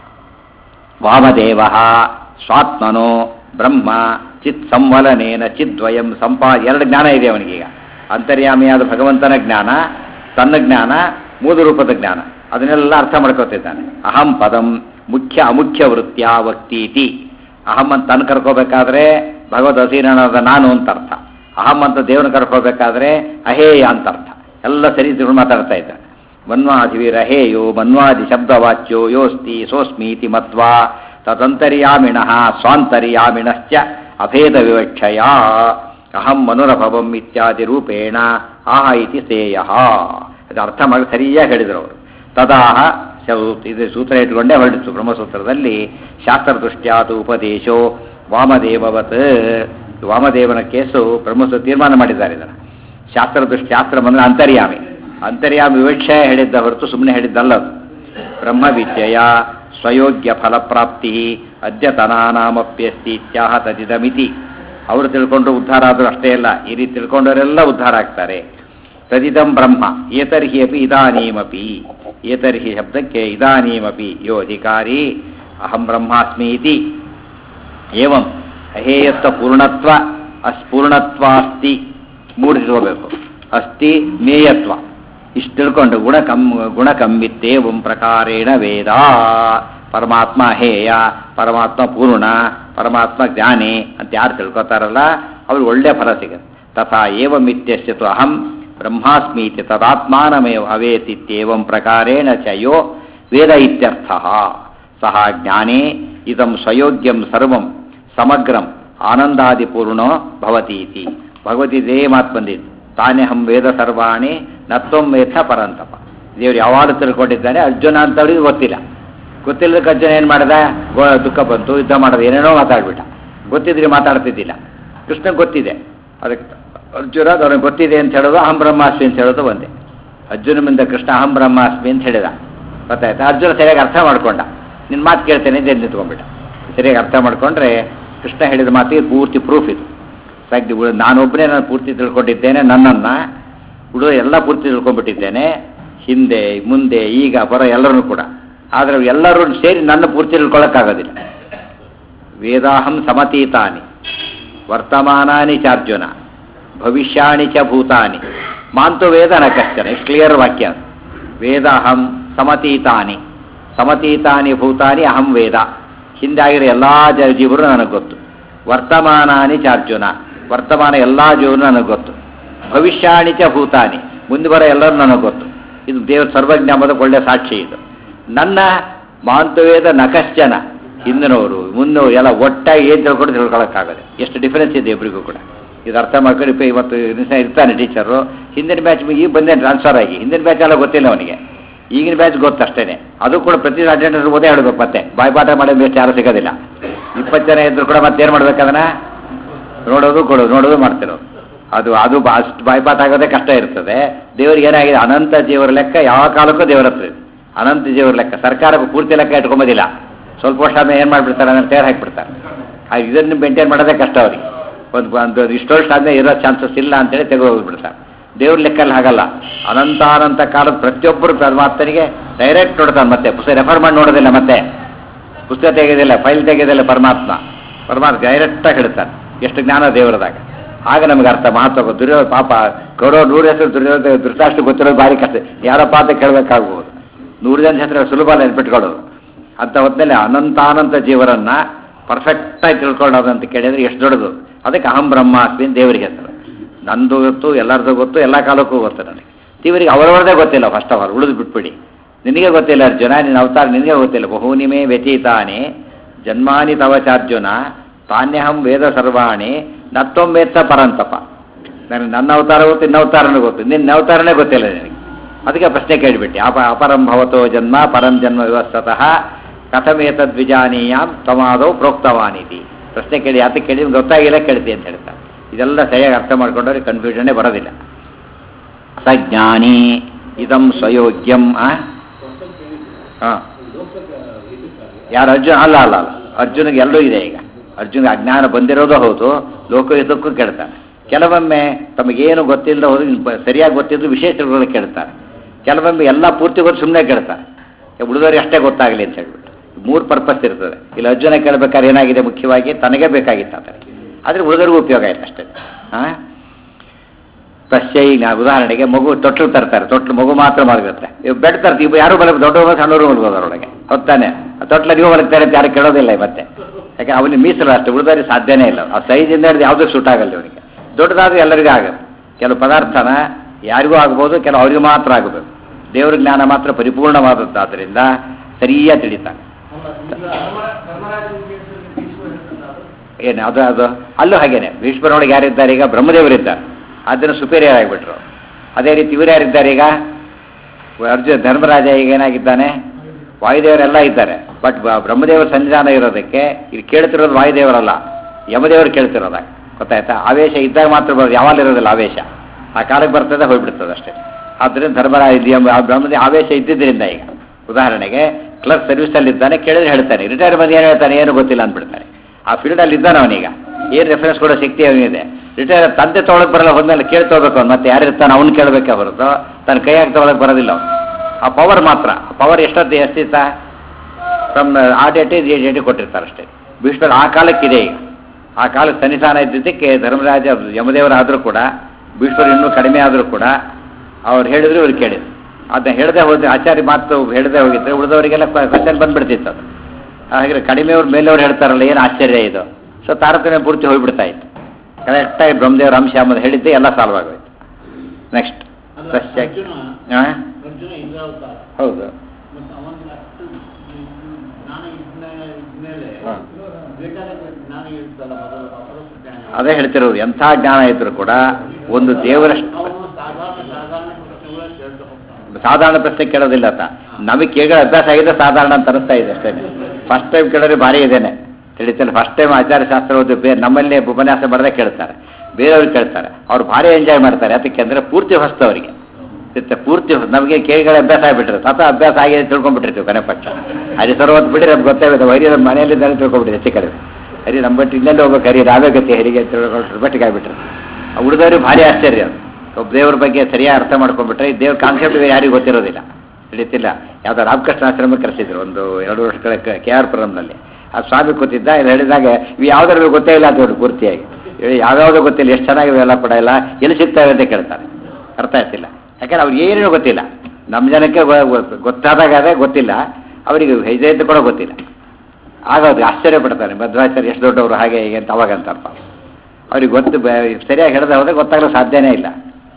ವಾಮದೇವ ಸ್ವಾತ್ಮನೋ ಬ್ರಹ್ಮ ಚಿತ್ ಸಂವಲನೇನ ಚಿದ್ವಯಂ ಎರಡು ಜ್ಞಾನ ಇದೆ ಅವನಿಗೀಗ. ಅಂತರ್ಯಾಮಿಯಾದ ಭಗವಂತನ ಜ್ಞಾನ, ತನ್ನ ಜ್ಞಾನ, 3 ರೂಪದ ಜ್ಞಾನ, ಅದನ್ನೆಲ್ಲ ಅರ್ಥ ಮಾಡ್ಕೋತಿದ್ದಾನೆ. ಅಹಂ ಪದಂ ಮುಖ್ಯ ಅಮುಖ್ಯ ವೃತ್ತ್ಯಾ ವಕ್ತೀತಿ. ಅಹಂ ಅಂತ ತನ್ನ ಕರ್ಕೋಬೇಕಾದ್ರೆ ಭಗವದ್ ಅಧೀನನಾದ ನಾನು ಅಂತ ಅರ್ಥ. ಅಹಂ ಅಂತ ದೇವರನ್ನ ಕರ್ಕೋಬೇಕಾದ್ರೆ ಅಹೇಯ ಅಂತ ಅರ್ಥ. ಎಲ್ಲ ಸರಿ ತಿಳ್ಕೊಂಡು ಮಾತಾಡ್ತಾ ಇದ್ದ. ಮನ್ವಾಧಿವಿರಹೇಯೋ ಮನ್ವಾದಿ ಶಬ್ದವಾಚ್ಯೋ ಯೋಸ್ತಿ ಸೋಸ್ಮೀತಿ ಮತ್ವಾ ತದಂತರ್ಯಾಮಿಣಃ ಸ್ವಾಂತರ್ಯಾಮಿಣಶ್ಚ ಅಭೇದ ವಿವಕ್ಷಯ ಅಹಂ ಮನುರಭವಂ ಇತ್ಯಾದಿ ರೂಪೇಣ ಆಹ ಇತಿ ಸೇಯಃ. ಅದು ಅರ್ಥ ಮಾಡಿ ಸರಿಯಾಗಿ ಹೇಳಿದರು ಅವರು. ತದಾಹ ಇದು ಸೂತ್ರ ಇಟ್ಕೊಂಡೇ ಹೊರಡಿತು ಬ್ರಹ್ಮಸೂತ್ರದಲ್ಲಿ. ಶಾಸ್ತ್ರದೃಷ್ಟ್ಯಾತು ಉಪದೇಶೋ ವಾಮದೇವವತ್. ವಾಮದೇವನ ಕೇಸು ಬ್ರಹ್ಮಸೂತ್ರ ತೀರ್ಮಾನ ಮಾಡಿದ್ದಾರೆ. ಇದನ್ನು ಶಾಸ್ತ್ರ ಬಂದರೆ ಅಂತರ್ಯಾಮಿ ವಿವಕ್ಷೆ ಹೇಳಿದ್ದ ಹೊರತು ಸುಮ್ಮನೆ ಹೇಳಿದ್ದಲ್ಲ. ಅದು ಬ್ರಹ್ಮವಿದ್ಯೆಯ ಸ್ವಯೋಗ್ಯ ಫಲಪ್ರಾಪ್ತಿ ಅದ್ಯತನಾನಾಮಪ್ಯಸ್ತಿ ಇತ್ಯಾಹ ತದಿದಮಿತಿ. ಅವರು ತಿಳ್ಕೊಂಡು ಉದ್ಧಾರ ಆದರೂ ಅಷ್ಟೇ ಅಲ್ಲ, ಈ ರೀತಿ ತಿಳ್ಕೊಂಡವರೆಲ್ಲ ಉದ್ಧಾರ ಆಗ್ತಾರೆ. ತದಿದಂ ಬ್ರಹ್ಮ ಏತರ್ಹಿ ಅಪಿ ಇದಾನೀಮಪಿ. ಏತರ್ಹಿ ಶಬ್ದಕ್ಕೆ ಇದಾನೀಮಪಿ ಯೋ ಅಧಿಕಾರಿ ಅಹಂ ಬ್ರಹ್ಮಾಸ್ಮಿ ಇತಿ ಏವಂ ಅಹೇಯತ್ವ ಪೂರ್ಣತ್ವ ಅಸ್ಪೂರ್ಣತ್ವಾಸ್ತಿ ಮೂರು ತಿಳ್ಕೋಬೇಕು. ಅಸ್ತಿ ಜ್ಞೇಯತ್ವ ಇಷ್ಟು ತಿಳ್ಕೊಂಡು ಗುಣಕಂವಿತ್ತೇವಂ ಪ್ರಕಾರೇಣ ವೇದ. ಪರಮಾತ್ಮ ಹೇಯ, ಪರಮಾತ್ಮ ಪೂರ್ಣ, ಪರಮಾತ್ಮ ಜ್ಞಾನಿ ಅಂತ ಯಾರು ತಿಳ್ಕೊತಾರಲ್ಲ ಅವ್ರಿಗೆ ಒಳ್ಳೆ ಫಲ ಸಿಗುತ್ತೆ. ತಥಾ ಏವಮಿತ್ಯಸ್ತು ಅಹಂ ಬ್ರಹ್ಮಾಸ್ಮೀತಿ ತದಾತ್ಮಾನಮೇವ ಅವೇತಿತ್ಯೇವಂ ಪ್ರಕಾರೇಣ ಚ ಯೋ ವೇದ ಇತ್ಯರ್ಥಃ ಸಹ ಜ್ಞಾನೇ ಇದಂ ಸ್ವಯೋಗ್ಯಂ ಸರ್ವಂ ಸಮಗ್ರಂ ಆನಂದಾದಿಪೂರ್ಣೋ ಭವತಿ ಇತಿ. ಭಗವದ್ಗೀತೆ ಮಾತು ಬಂದಿದ್ದು, ತಾನೇಹಂ ವೇದ ಸರ್ವಾಣಿ ನತ್ವಂ ವೇದ ಪರಂತಪ. ದೇವರು ಯಾವಾಗ ತಿಳ್ಕೊಂಡಿದ್ದಾನೆ. ಅರ್ಜುನ ಅಂತವ್ರಿಗೆ ಗೊತ್ತಿಲ್ಲದಕ್ಕೆ ಅರ್ಜುನ ಏನು ಮಾಡ್ದ, ದುಃಖ ಬಂತು, ಯುದ್ಧ ಮಾಡೋದು, ಏನೇನೋ ಮಾತಾಡ್ಬಿಟ್ಟ. ಗೊತ್ತಿದ್ರೆ ಮಾತಾಡ್ತಿದ್ದಿಲ್ಲ. ಕೃಷ್ಣಗೆ ಗೊತ್ತಿದೆ, ಅದಕ್ಕೆ ಅರ್ಜುನ ಅವ್ರಿಗೆ ಗೊತ್ತಿದೆ ಅಂತ ಹೇಳೋದು ಅಹಂ ಬ್ರಹ್ಮಾಸ್ಮಿ ಅಂತ ಹೇಳೋದು ಒಂದೇ. ಅರ್ಜುನ ಮುಂದೆ ಕೃಷ್ಣ ಅಹಂ ಬ್ರಹ್ಮಾಸ್ಮಿ ಅಂತ ಹೇಳಿದ, ಗೊತ್ತಾಯ್ತಾ. ಅರ್ಜುನ ಸರಿಯಾಗಿ ಅರ್ಥ ಮಾಡ್ಕೊಂಡ, ನಿನ್ನ ಮಾತು ಕೇಳ್ತೇನೆ ಅಂತ ನಿಂತ್ಕೊಂಡ್ಬಿಟ್ಟ. ಸರಿಯಾಗಿ ಅರ್ಥ ಮಾಡ್ಕೊಂಡ್ರೆ ಕೃಷ್ಣ ಹೇಳಿದ ಮಾತಿಗೆ ಪೂರ್ತಿ ಪ್ರೂಫ್ ಇದು. ನಾನೊಬ್ಬನೇ ನಾನು ಪೂರ್ತಿ ತಿಳ್ಕೊಂಡಿದ್ದೇನೆ, ನನ್ನನ್ನು ಹುಡುಗ ಎಲ್ಲ ಪೂರ್ತಿ ತಿಳ್ಕೊಂಡ್ಬಿಟ್ಟಿದ್ದೇನೆ, ಹಿಂದೆ ಮುಂದೆ ಈಗ ಬರೋ ಎಲ್ಲರೂ ಕೂಡ. ಆದರೆ ಎಲ್ಲರೂ ಸೇರಿ ನನ್ನ ಪೂರ್ತಿ ತಿಳ್ಕೊಳ್ಳೋಕ್ಕಾಗೋದಿಲ್ಲ. ವೇದಾಹಂ ಸಮತೀತಾನಿ ವರ್ತಮಾನಾನಿ ಚಾರ್ಜುನ ಭವಿಷ್ಯಾಣಿ ಚ ಭೂತಾನಿ ಮಾಂತು ವೇದ ನ ಕಶ್ಚನ. ಇಷ್ಟು ಕ್ಲಿಯರ್ ವಾಕ್ಯ. ವೇದಾಹಂ ಸಮತೀತಾನಿ ಭೂತಾನಿ ಅಹಂ ವೇದ. ಹಿಂದೆ ಆಗಿರೋ ಎಲ್ಲ ಜೀವರು ನನಗೆ ಗೊತ್ತು. ವರ್ತಮಾನಾನಿ ಚಾರ್ಜುನ, ವರ್ತಮಾನ ಎಲ್ಲ ಜೀವರು ನನಗೆ ಗೊತ್ತು. ಭವಿಷ್ಯಾಣಿ ಚ ಭೂತಾನಿ, ಮುಂದೆ ಬರೋ ಎಲ್ಲರೂ ನನಗೆ ಗೊತ್ತು. ಇದು ದೇವ್ರ ಸರ್ವಜ್ಞ ಎಂಬುದಕ್ಕೆ ಒಳ್ಳೆಯ ಸಾಕ್ಷಿ ಇದು. ನನ್ನ ಮಾಂತವೇದ ನಕಶ್ಚನ, ಹಿಂದಿನವರು ಮುಂದವರು ಎಲ್ಲ ಒಟ್ಟಾಗಿ ಏನು ತಿಳ್ಕೊಂಡು ತಿಳ್ಕೊಳ್ಳೋಕ್ಕಾಗದೆ. ಎಷ್ಟು ಡಿಫರೆನ್ಸ್ ಇದೆ ಇಬ್ಬರಿಗೂ ಕೂಡ. ಇದು ಅರ್ಥ ಮಾಡ್ಕೊಂಡು ಇವತ್ತು ಇರ್ತಾನೆ ಟೀಚರು, ಹಿಂದಿನ ಬ್ಯಾಚ್ ಈಗ ಬಂದೇ ಟ್ರಾನ್ಸ್ಫರ್ ಆಗಿ, ಹಿಂದಿನ ಬ್ಯಾಚ್ ಎಲ್ಲ ಗೊತ್ತಿಲ್ಲ ಅವನಿಗೆ, ಈಗಿನ ಬ್ಯಾಚ್ ಗೊತ್ತು ಅಷ್ಟೇ. ಅದು ಕೂಡ ಪ್ರತಿ ಅಟೆಂಡರ್ ಓದೇ ಹೇಳಬೇಕು. ಮತ್ತೆ ಬಾಯ್ಪಾಠ ಮಾಡೋದು ಬೇಸ್ಟ್ ಯಾರು ಸಿಗೋದಿಲ್ಲ. 20 ಜನ ಇದ್ರು ಕೂಡ ಮತ್ತೇನು ಮಾಡ್ಬೇಕು, ಅದನ್ನು ನೋಡೋದು ಕೊಡೋದು ನೋಡೋದು ಮಾಡ್ತಿರೋದು. ಅದು ಅಷ್ಟು ಬಾಯ್ಪಾಠ ಆಗೋದೇ ಕಷ್ಟ ಇರ್ತದೆ. ದೇವರಿಗೆ ಏನಾಗಿದೆ, ಅನಂತ ಜೀವರ ಲೆಕ್ಕ ಯಾವ ಕಾಲಕ್ಕೂ ದೇವರ ಹತ್ರ ಇದೆ. ಅನಂತ ಜೀವರ ಲೆಕ್ಕ ಸರ್ಕಾರಕ್ಕೆ ಪೂರ್ತಿ ಲೆಕ್ಕ ಇಟ್ಕೊಂಬೋದಿಲ್ಲ. ಸ್ವಲ್ಪ ವರ್ಷ ಆದ್ಮೇಲೆ ಏನು ಮಾಡಿಬಿಡ್ತಾರೆ, ಅದನ್ನು ಟೇರ್ ಹಾಕಿಬಿಡ್ತಾರೆ. ಇದನ್ನು ಮೇಂಟೈನ್ ಮಾಡೋದೇ ಕಷ್ಟ ಅವ್ರಿಗೆ. ಒಂದು ಇಷ್ಟು ವರ್ಷ ಆದ್ಮೇಲೆ ಇರೋ ಚಾನ್ಸಸ್ ಇಲ್ಲ ಅಂತೇಳಿ ತೆಗೆದುಬಿಡ್ತಾರೆ. ದೇವ್ರ ಲೆಕ್ಕಲ್ಲಿ ಹಾಗಲ್ಲ. ಅನಂತ ಕಾಲದ ಪ್ರತಿಯೊಬ್ಬರು ಪರಮಾತ್ಮನಿಗೆ ಡೈರೆಕ್ಟ್ ನೋಡ್ತಾನೆ. ಮತ್ತೆ ಪುಸ್ತಕ ರೆಫರ್ ಮಾಡಿ ನೋಡೋದಿಲ್ಲ, ಮತ್ತೆ ಪುಸ್ತಕ ತೆಗೆಯೋದಿಲ್ಲ, ಫೈಲ್ ತೆಗೆಯೋದಿಲ್ಲ. ಪರಮಾತ್ಮ ಡೈರೆಕ್ಟಾಗಿ ಹೇಳ್ತಾನೆ. ಎಷ್ಟು ಜ್ಞಾನ ದೇವರದಾಗ. ಆಗ ನಮ್ಗೆ ಅರ್ಥ ಮಹತ್ವ. ದುರ್ಯೋಧನ ಪಾಪ ಕೌರವ 100 ಹೆಸರು ಧೃತರಾಷ್ಟ್ರ ಗೊತ್ತಿರೋದು ಭಾರಿ ಕಷ್ಟ. ಯಾರಪ್ಪ ಅಂತ ಕೇಳಬೇಕಾಗ್ಬೋದು. 100 ಜನ ಹೆಸರು ಸುಲಭ ನೆನ್ಪಿಟ್ಕೊಳ್ಳೋದು. ಅಂತ ಹೊತ್ತಿನಲ್ಲಿ ಅನಂತ ಜೀವರನ್ನ ಪರ್ಫೆಕ್ಟಾಗಿ ತಿಳ್ಕೊಳ್ಳೋದು ಅಂತ ಕೇಳಿದ್ರೆ ಎಷ್ಟು ದೊಡ್ಡದು. ಅದಕ್ಕೆ ಅಹಂ ಬ್ರಹ್ಮಾಸ್ಮಿ ದೇವರಿಗೆ ಹೆಸರು. ನಂದು ಗೊತ್ತು, ಎಲ್ಲರದ್ದು ಗೊತ್ತು, ಎಲ್ಲ ಕಾಲಕ್ಕೂ ಗೊತ್ತು ನನಗೆ. ದೇವರಿಗೆ ಅವರವರದೇ ಗೊತ್ತಿಲ್ಲ. ಫಸ್ಟ್ ಆಫ್ ಆಲ್ ಉಳಿದು ಬಿಟ್ಬಿಡಿ. ನಿನಗೆ ಗೊತ್ತಿಲ್ಲ ಅರ್ಜುನ, ನಿನ್ನ ಅವತಾರ ನಿನಗೆ ಗೊತ್ತಿಲ್ಲ. ಬಹುನಿಮೆ ವ್ಯತೀತಾನೆ ಜನ್ಮಾನಿ ತವ ಚಾರ್ಜುನ ತಾನ್ಯಹಂ ವೇದ ಸರ್ವಾಣಿ ನತ್ತೊಂ ವೇತ್ತ ಪರಂತಪ. ನನಗೆ ನನ್ನ ಅವತಾರ ಗೊತ್ತು, ನಿನ್ನ ಅವತಾರನೂ ಗೊತ್ತು, ನಿನ್ನ ಅವತಾರನೇ ಗೊತ್ತಿಲ್ಲ ನಿನಗೆ. ಅದಕ್ಕೆ ಪ್ರಶ್ನೆ ಕೇಳಿಬಿಟ್ಟು ಅಪರಂ ಭವತೋ ಜನ್ಮ ಪರಂ ಜನ್ಮ ವ್ಯವಸ್ಥತಃ ಕಥಮೇತದ್ವಿಜಾನೀಯಾಂ ತಮಾದೋ ಪ್ರೋಕ್ತವಾನಿತಿ. ಪ್ರಶ್ನೆ ಕೇಳಿ ಯಾತಕ್ಕೆ ಕೇಳಿ ಗೊತ್ತಾಗಿಲ್ಲ ಕೇಳ್ತಿ ಅಂತ ಹೇಳ್ತಾರೆ. ಇದೆಲ್ಲ ಸರಿಯಾಗಿ ಅರ್ಥ ಮಾಡ್ಕೊಂಡ್ರೆ ಕನ್ಫ್ಯೂಷನ್ನೇ ಬರೋದಿಲ್ಲ. ಸಜ್ಞಾನಿ ಇದಂ ಸ್ವಯೋಗ್ಯಂ. ಯಾರು ಅರ್ಜುನ? ಅಲ್ಲ ಅರ್ಜುನಿಗೆ ಎಲ್ಲರೂ ಇದೆ. ಈಗ ಅರ್ಜುನಿಗೆ ಅಜ್ಞಾನ ಬಂದಿರೋದು ಹೌದು, ಲೋಕಹಿತಕ್ಕೂ ಕೇಳ್ತಾನೆ. ಕೆಲವೊಮ್ಮೆ ತಮಗೇನು ಗೊತ್ತಿಲ್ಲದ ಹೋದ್ರೆ ಸರಿಯಾಗಿ ಗೊತ್ತಿದ್ದು ವಿಶೇಷಗಳು ಕೇಳ್ತಾರೆ. ಕೆಲವೊಮ್ಮೆ ಎಲ್ಲ ಪೂರ್ತಿ ಗೊತ್ತು ಸುಮ್ಮನೆ ಕೇಳ್ತಾರೆ, ಉಳಿದವ್ರಿಗೆ ಅಷ್ಟೇ ಗೊತ್ತಾಗಲಿ ಅಂತ ಹೇಳ್ಬಿಟ್ಟು. 3 ಪರ್ಪಸ್ ಇರ್ತದೆ. ಇಲ್ಲಿ ಅರ್ಜುನ ಕೇಳಬೇಕಾದ್ರೆ ಏನಾಗಿದೆ, ಮುಖ್ಯವಾಗಿ ತನಗೇ ಬೇಕಾಗಿತ್ತು ಆದರೆ, ಆದರೆ ಉಳಿದವ್ರಿಗೂ ಉಪಯೋಗ ಆಯ್ತು ಅಷ್ಟೇ. ತಸ್ಯೈ ಉದಾಹರಣೆಗೆ ಮಗು ತೊಟ್ಲು ತರ್ತಾರೆ, ತೊಟ್ಲು ಮಗು ಮಾತ್ರ ಮಲಗುತ್ತೆ. ಬೆಡ್ ತರ್ತೀವಿ, ಯಾರು ಮಲಗ, ದೊಡ್ಡವರು ಸಣ್ಣವರು ಮಲಗೋದು ಅದರೊಳಗೆ, ಹೊತ್ತಾನೆ ಆ ತೊಟ್ಲ ನೀವು ಮಲಗ್ತಾರೆ ಅಂತ ಯಾರು ಕೇಳೋದಿಲ್ಲ ಮತ್ತೆ. ಯಾಕೆ ಅವನಿಗೆ ಮೀಸಲು ಅಷ್ಟೇ, ಉಳಿದವ್ರಿಗೆ ಸಾಧ್ಯನೇ ಇಲ್ಲ. ಆ ಸೈಜಿಂದ ಹಿಡಿದು ಯಾವುದೂ ಸೂಟ್ ಆಗಲ್ಲ ಅವನಿಗೆ. ದೊಡ್ಡದಾದ್ರೂ ಎಲ್ಲರಿಗೂ ಆಗುತ್ತೆ. ಕೆಲವು ಪದಾರ್ಥನ ಯಾರಿಗೂ ಆಗ್ಬೋದು, ಕೆಲವು ಅವ್ರಿಗೆ ಮಾತ್ರ ಆಗಬೇಕು. ದೇವ್ರ ಜ್ಞಾನ ಮಾತ್ರ ಪರಿಪೂರ್ಣವಾದದ್ದಾದ್ದರಿಂದ ಸರಿಯಾಗಿ ತಿಳಿತಾನೆ. ಏನು ಅದು ಅದು ಅಲ್ಲೂ ಹಾಗೇನೆ. ಭೀಷ್ಮರೊಳಗೆ ಯಾರಿದ್ದಾರೆ ಈಗ? ಬ್ರಹ್ಮದೇವರಿದ್ದಾರೆ, ಅದನ್ನು ಸುಪೀರಿಯರ್ ಆಗಿಬಿಟ್ರು. ಅದೇ ರೀತಿ ಇವರು ಯಾರಿದ್ದಾರೆ ಈಗ? ಅರ್ಜುನ ಧರ್ಮರಾಜ ಈಗ ಏನಾಗಿದ್ದಾನೆ? ವಾಯುದೇವರೆಲ್ಲ ಇದ್ದಾರೆ. ಬಟ್ ಬ್ರಹ್ಮದೇವರ ಸನ್ನಿಧಾನ ಇರೋದಕ್ಕೆ ಇಲ್ಲಿ ಕೇಳ್ತಿರೋದು ವಾಯುದೇವರಲ್ಲ, ಯಮದೇವರು ಕೇಳ್ತಿರೋದಾಗ. ಗೊತ್ತಾಯ್ತಾ? ಆವೇಶ ಇದ್ದಾಗ ಮಾತ್ರ ಬರೋದು, ಯಾವಾಗ ಇರೋದಿಲ್ಲ ಆವೇಶ. ಆ ಕಾಲಕ್ಕೆ ಬರ್ತದೆ, ಹೋಗ್ಬಿಡ್ತದೆ ಅಷ್ಟೇ. ಆದ್ದರಿಂದ ಧರ್ಮರಾಜ ಬ್ರಹ್ಮದೇವ ಆವೇಶ ಇದ್ದಿದ್ದರಿಂದ ಈಗ ಉದಾಹರಣೆಗೆ ಕ್ಲರ್ಕ್ ಸರ್ವಿಸಲ್ಲಿ ಇದ್ದಾನೆ, ಕೇಳಿದ್ರೆ ಹೇಳ್ತಾನೆ. ರಿಟೈರ್ ಬಂದು ಏನು ಹೇಳ್ತಾನೆ? ಏನು ಗೊತ್ತಿಲ್ಲ ಅಂದ್ಬಿಡ್ತಾನೆ. ಆ ಫೀಲ್ಡಲ್ಲಿ ಇದ್ದಾನೆ ಅವನೀಗ, ಏನು ರೆಫರೆನ್ಸ್ ಕೊಡೋ ಶಕ್ತಿ ಅವನಿದೆ. ರಿಟೈರ್ ತಂದೆ ತೊಗೊಳಕ್ಕೆ ಬರಲ್ಲ, ಹೋದ್ಮೇಲೆ ಕೇಳ್ತೋಗ್ಬೇಕು ಅವ್ನು. ಮತ್ತೆ ಯಾರಿರ್ತಾನೆ ಅವ್ನು ಕೇಳಬೇಕೆ ಹೊರತು ತನ್ನ ಕೈಯಾಗಿ ತೊಗೊಳಕ್ಕೆ ಬರೋದಿಲ್ಲ ಅವನು. ಆ ಪವರ್ ಮಾತ್ರ, ಪವರ್ ಎಷ್ಟಿತ್ತ ಫ್ರಮ್ ಆ ಡೇಟಿಗೆ ಈ ಡೇಟಿಗೆ ಕೊಟ್ಟಿರ್ತಾರೆ ಅಷ್ಟೇ. ಭೀಷ್ಮರು ಆ ಕಾಲಕ್ಕಿದೆ ಈಗ. ಆ ಕಾಲಕ್ಕೆ ಸನ್ನಿಧಾನ ಇದ್ದಿದ್ದಕ್ಕೆ ಧರ್ಮರಾಜ ಯಮದೇವರಾದರೂ ಕೂಡ, ಭೀಷ್ಮರು ಇನ್ನೂ ಕಡಿಮೆ ಆದರೂ ಕೂಡ ಅವ್ರು ಹೇಳಿದ್ರು ಇವ್ರು ಕೇಳಿದ್ರು. ಅದನ್ನ ಹೇಳದೆ ಹೋದ್ರೆ, ಆಚಾರ್ಯ ಮಾತು ಹೇಳದೆ ಹೋಗಿದ್ರೆ ಉಳಿದವರಿಗೆಲ್ಲ ಕ್ವಶನ್ ಬಂದ್ಬಿಡ್ತಿತ್ತು ಅದು. ಹಾಗೆ ಕಡಿಮೆಯವ್ರ ಮೇಲೆಯವ್ರು ಹೇಳ್ತಾರಲ್ಲ, ಏನು ಆಶ್ಚರ್ಯ ಇದು. ಸೊ ತಾರತಮ್ಯ ಪೂರ್ತಿ ಹೋಗ್ಬಿಡ್ತಾ ಇತ್ತು. ಕರೆಕ್ಟಾಗಿ ಬ್ರಹ್ಮದೇವರ ಅಂಶ ಅಂಬುದು ಹೇಳಿದ್ದೆ, ಎಲ್ಲ ಸಾಲ್ವ್ ಆಗೋಯ್ತು. ನೆಕ್ಸ್ಟ್ ಸಸ್ಯ. ಹೌದು, ಅದೇ ಹೇಳ್ತಿರೋರು. ಎಂಥ ಜ್ಞಾನ ಇದ್ರು ಕೂಡ ಒಂದು ದೇವರಷ್ಟು ಸಾಧಾರಣ ಪ್ರಶ್ನೆ ಕೇಳೋದಿಲ್ಲ ಅಂತ. ನಮಗೆ ಕೇಳೋ ಅಭ್ಯಾಸ ಆಗಿದೆ, ಸಾಧಾರಣ ಅಂತ ಅನಿಸ್ತಾ ಇದೆ ಅಷ್ಟೇ. ಫಸ್ಟ್ ಟೈಮ್ ಕೇಳೋರು ಭಾರಿ ಇದೇನೆ ತಿಳಿತಲ್ಲ. ಫಸ್ಟ್ ಟೈಮ್ ಆಚಾರ್ಯ ಶಾಸ್ತ್ರ ಓದಿ ನಮ್ಮಲ್ಲಿ ಉಪನ್ಯಾಸ ಬರದೇ ಕೇಳ್ತಾರೆ, ಬೇರೆಯವ್ರಿಗೆ ಕೇಳ್ತಾರೆ. ಅವ್ರು ಭಾರಿ ಎಂಜಾಯ್ ಮಾಡ್ತಾರೆ. ಅದಕ್ಕೆ ಅಂದರೆ ಪೂರ್ತಿ ಹೊಸ್ತವರಿಗೆ ಪೂರ್ತಿ. ನಮಗೆ ಕೇಳಿಗಳ ಅಭ್ಯಾಸ ಆಗಿಬಿಟ್ರೆ ಸತ ಅಭ್ಯಾಸ ಆಗಿ ತಿಳ್ಕೊಂಡ್ಬಿಟ್ಟಿರ್ತೀವಿ ಕನೆಪಕ್ಷ. ಅದೇ ಸರ್ ಹೊತ್ತು ಬಿಡಿ ನಮ್ಗೆ ಗೊತ್ತಾಗುತ್ತೆ. ಹರಿ ನಮ್ಮ ಮನೆಯಲ್ಲಿದ್ದಾನೆ ತಿಳ್ಕೊಂಡ್ಬಿಟ್ಟಿದೆ ಹೆಚ್ಚು ಕಡೆ. ಹರಿ ನಮ್ಮ ಬಟ್ಟು ಇನ್ನೆಲ್ಲ ಹೋಗ್ಬೇಕು, ಹರಿ ನಾವೇ ಗತಿ ಹರಿಗೆ ತಿಳ್ಕೊಂಡ್ರೆ ಬಟ್ಟಿಗೆ ಆಗಿಬಿಟ್ರೆ ಉಳಿದವ್ರಿಗೆ ಭಾರಿ ಆಶ್ಚರ್ಯ. ಒಬ್ಬ ದೇವ್ರ ಬಗ್ಗೆ ಸರಿಯಾಗಿ ಅರ್ಥ ಮಾಡ್ಕೊಂಡ್ಬಿಟ್ರೆ ದೇವ್ರ ಕಾನ್ಸೆಪ್ಟ್ ಯಾರಿಗೂ ಗೊತ್ತಿರೋದಿಲ್ಲ, ತಿಳಿತಿಲ್ಲ. ಯಾವುದೋ ರಾಮಕೃಷ್ಣ ಆಶ್ರಮಕ್ಕೆ ಕರೆಸಿದ್ರು ಒಂದು 2 ವರ್ಷಗಳ KR ಪುರಂನಲ್ಲಿ. ಆ ಸ್ವಾಮಿ ಕೂತಿದ್ದ, ಇದು ಹೇಳಿದಾಗ ಇವು ಯಾವುದಾದ್ರು ಗೊತ್ತೇ ಇಲ್ಲ ಅಂತ ಹೇಳಿ ಪೂರ್ತಿಯಾಗಿ ಯಾವ್ಯಾವುದೋ ಗೊತ್ತಿಲ್ಲ, ಎಷ್ಟು ಚೆನ್ನಾಗಿವೆ ಎಲ್ಲ ಕೂಡ ಇಲ್ಲ, ಎಲ್ಲಿ ಸಿಗ್ತವೆ ಅಂತ ಕೇಳ್ತಾರೆ. ಅರ್ಥ ಆಯ್ತಿಲ್ಲ, ಯಾಕಂದ್ರೆ ಅವ್ರಿಗೆ ಏನೇನೋ ಗೊತ್ತಿಲ್ಲ. ನಮ್ಮ ಜನಕ್ಕೆ ಗೊತ್ತಾದಾಗ ಅದೇ ಗೊತ್ತಿಲ್ಲ, ಅವರಿಗೆ ಹೆಜ್ಜೆ ಕೂಡ ಗೊತ್ತಿಲ್ಲ. ಆಗ ಅವ್ರಿಗೆ ಆಶ್ಚರ್ಯ ಪಡ್ತಾರೆ, ಮಧ್ವಾಚಾರ್ಯ ಎಷ್ಟು ದೊಡ್ಡವರು ಹಾಗೆ ಹೀಗೆ ಅಂತ ಅವಾಗ ಅಂತಾರಪ್ಪ. ಅವ್ರಿಗೆ ಗೊತ್ತು ಸರಿಯಾಗಿ ಹೇಳದೆ ಹೋದರೆ ಗೊತ್ತಾಗಲು ಸಾಧ್ಯನೇ ಇಲ್ಲ.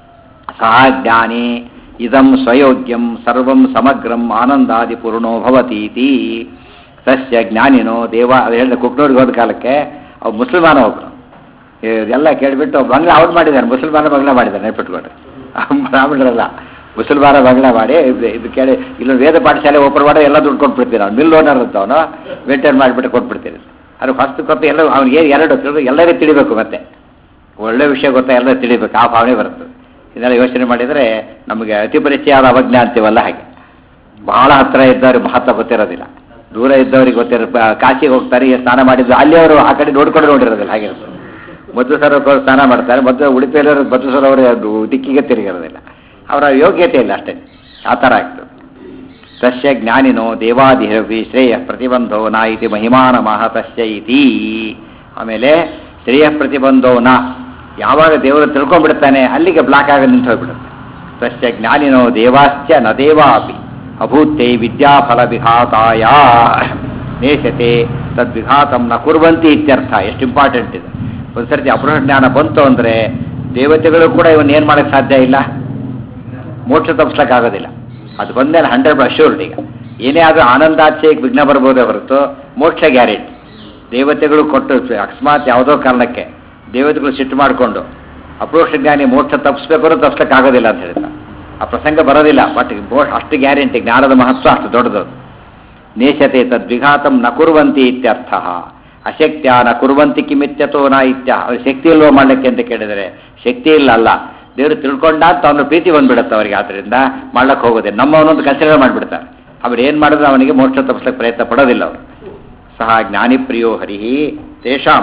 ಸಹ ಜ್ಞಾನಿ ಇದಂ ಸ್ವಯೋಗ್ಯಂ ಸರ್ವಂ ಸಮಗ್ರಂ ಆನಂದಾದಿ ಪೂರ್ಣೋ ಭವತೀತಿ. ಸಸ್ಯ ಜ್ಞಾನಿನೋ ದೇವ. ಅದು ಹೇಳಿದ ಕುಕ್ನೂರಿಗೆ ಹೋದ ಕಾಲಕ್ಕೆ ಅವ್ರು ಮುಸಲ್ಮಾನ ಒಬ್ಬರು ಎಲ್ಲ ಕೇಳಿಬಿಟ್ಟು ಬಂಗ್ಲಾ ಅವ್ರು ಮಾಡಿದ್ದಾರೆ, ಮುಸಲ್ಮಾನ ಬಂಗ್ಲಾ ಮಾಡಿದ್ದಾರೆ. ನೆನಪಿಟ್ಕೊಂಡ್ರೆ ಬ್ರಾಹ್ಮಣರಲ್ಲ, ಮುಸಲ್ಮಾನ ಬಂಗ್ಲಾ ಮಾಡಿ ಇದು ಕೇಳಿ ಇಲ್ಲೊಂದು ವೇದ ಪಾಠಶಾಲೆ ಓಪನ್ ಮಾಡೋ ಎಲ್ಲ ದುಡ್ಡು ಕೊಟ್ಬಿಡ್ತೀವಿ ನಾವು. ಮಿಲ್ ಓನರ್ ಅಂತ ಅವನು ಮೇಂಟೈನ್ ಮಾಡಿಬಿಟ್ಟು ಕೊಟ್ಬಿಡ್ತೀವಿ. ಅದು ಫಸ್ಟ್ ಕೊಟ್ಟು ಎಲ್ಲ ಅವ್ನಿಗೆ ಎರಡು ತಿಳಿದು ಎಲ್ಲರಿಗೂ ತಿಳಿಬೇಕು. ಮತ್ತೆ ಒಳ್ಳೆ ವಿಷಯ ಗೊತ್ತಾ, ಎಲ್ಲರೂ ತಿಳಿಬೇಕು, ಆ ಭಾವನೆ ಬರ್ತದೆ. ಇದೆಲ್ಲ ಯೋಚನೆ ಮಾಡಿದರೆ ನಮಗೆ ಅತಿ ಪರಿಚಯ ಆದ ಅವಜ್ಞ ಅಂತೀವಲ್ಲ ಹಾಗೆ. ಬಹಳ ಹತ್ತಿರ ಇದ್ದವ್ರಿಗೆ ಮಹತ್ವ ಗೊತ್ತಿರೋದಿಲ್ಲ, ದೂರ ಇದ್ದವ್ರಿಗೆ ಗೊತ್ತಿರೋ. ಕಾಶಿಗೆ ಹೋಗ್ತಾರೆ, ಸ್ನಾನ ಮಾಡಿದ್ದು ಅಲ್ಲಿ ಅವರು ಆ ಕಡೆ ನೋಡ್ಕೊಂಡು ನೋಡಿರೋದಿಲ್ಲ. ಹಾಗೆ ಮಧ್ವ ಸರೋವರ ಸ್ನಾನ ಮಾಡ್ತಾರೆ, ಉಡುಪಿಯಲ್ಲಿರೋ ಮಧ್ವ ಸರೋವರ ದಿಕ್ಕಿಗೆ ತಿರುಗಿರೋದಿಲ್ಲ. ಅವರ ಯೋಗ್ಯತೆ ಇಲ್ಲ ಅಷ್ಟೇ, ಆ ಥರ ಆಗ್ತದೆ. ತಸ್ಯ ಜ್ಞಾನಿನೋ ದೇವಾದಿಹಿ ಶ್ರೇಯ ಪ್ರತಿಬಂಧೋ ನ ಇತಿ ಮಹಿಮಾನ ಮಹತಸ್ಯ ಇತಿ. ಆಮೇಲೆ ಶ್ರೇಯ ಪ್ರತಿಬಂಧೋ ನ, ಯಾವಾಗ ದೇವರು ತಿಳ್ಕೊಂಡ್ಬಿಡ್ತಾನೆ ಅಲ್ಲಿಗೆ ಬ್ಲಾಕ್ ಆಗಿ ನಿಂತು ಹೋಗ್ಬಿಡುತ್ತೆ. ತಸ್ಯ ಜ್ಞಾನಿನೋ ದೇವಾಶ್ಚ ನ ದೇವಾಪಿ ಅಭೂತೆ ವಿದ್ಯಾಫಲ ವಿಘಾತಾಯ ನೇಶತೆ ತದ್ವಿಘಾತಂ ನ ಕುರ್ವಂತಿ ಇತ್ಯರ್ಥ. ಎಷ್ಟು ಇಂಪಾರ್ಟೆಂಟ್ ಇದೆ. ಒಂದು ಸರ್ತಿ ಅಪರೋಕ್ಷ ಜ್ಞಾನ ಬಂತು ಅಂದರೆ ದೇವತೆಗಳು ಕೂಡ ಇವನ್ನ ಏನು ಮಾಡೋಕ್ಕೆ ಸಾಧ್ಯ ಇಲ್ಲ, ಮೋಕ್ಷ ತಪ್ಪಿಸ್ಲಿಕ್ಕಾಗೋದಿಲ್ಲ. ಅದು ಬಂದೇಲೆ 100% ಅಶ್ಯೂರ್ಡ್. ಈಗ ಏನೇ ಆದರೂ ಆನಂದಾಚೆಗೆ ವಿಘ್ನ ಬರ್ಬೋದೇ ಹೊರತು ಮೋಕ್ಷ ಗ್ಯಾರಂಟಿ. ದೇವತೆಗಳು ಕೊಟ್ಟು ಅಕಸ್ಮಾತ್ ಯಾವುದೋ ಕಾರಣಕ್ಕೆ ದೇವತೆಗಳು ಸಿಟ್ಟು ಮಾಡಿಕೊಂಡು ಅಪರೋಕ್ಷ ಜ್ಞಾನಿ ಮೋಕ್ಷ ತಪ್ಪಿಸ್ಬೇಕಾದ್ರೂ ತಪ್ಪಿಸ್ಲಿಕ್ಕಾಗೋದಿಲ್ಲ ಅಂತ ಹೇಳ್ತಾರೆ. ಆ ಪ್ರಸಂಗ ಬರೋದಿಲ್ಲ. ಬಟ್ ಅಷ್ಟು ಗ್ಯಾರಂಟಿ, ಜ್ಞಾನದ ಮಹತ್ವ ಅಷ್ಟು ದೊಡ್ಡದು. ನೇಶತೆ ತದ್ವಿಘಾತಂ ನ ಕುರ್ವಂತಿ ಇತ್ಯರ್ಥ. ಅಶಕ್ತ್ಯ ನ ಕುರ್ವಂತಿ ಕಿಮಿತ್ಯತೋ ನ ಇತ್ಯ. ಅವ್ರಿಗೆ ಶಕ್ತಿ ಇಲ್ವೋ ಮಾಡಲಿಕ್ಕೆ ಅಂತ ಕೇಳಿದರೆ ಶಕ್ತಿ ಇಲ್ಲ ಅಲ್ಲ, ದೇವರು ತಿಳ್ಕೊಂಡ ಅಂತ ಅವನು ಪ್ರೀತಿ ಬಂದ್ಬಿಡುತ್ತೆ ಅವರಿಗೆ. ಆದ್ದರಿಂದ ಮಾಡ್ಲಿಕ್ಕೆ ಹೋಗೋದೆ ನಮ್ಮವನೊಂದು ಕನ್ಸಿಡರ್ ಮಾಡಿಬಿಡ್ತಾರೆ. ಅವ್ರು ಏನು ಮಾಡಿದ್ರು ಅವನಿಗೆ ಮೋಕ್ಷ ತಪ್ಪಿಸ್ಲಿಕ್ಕೆ ಪ್ರಯತ್ನ ಪಡೋದಿಲ್ಲ ಅವರು. ಸಹ ಜ್ಞಾನಿ ಪ್ರಿಯೋ ಹರಿಹಿ ತೇಷಾಂ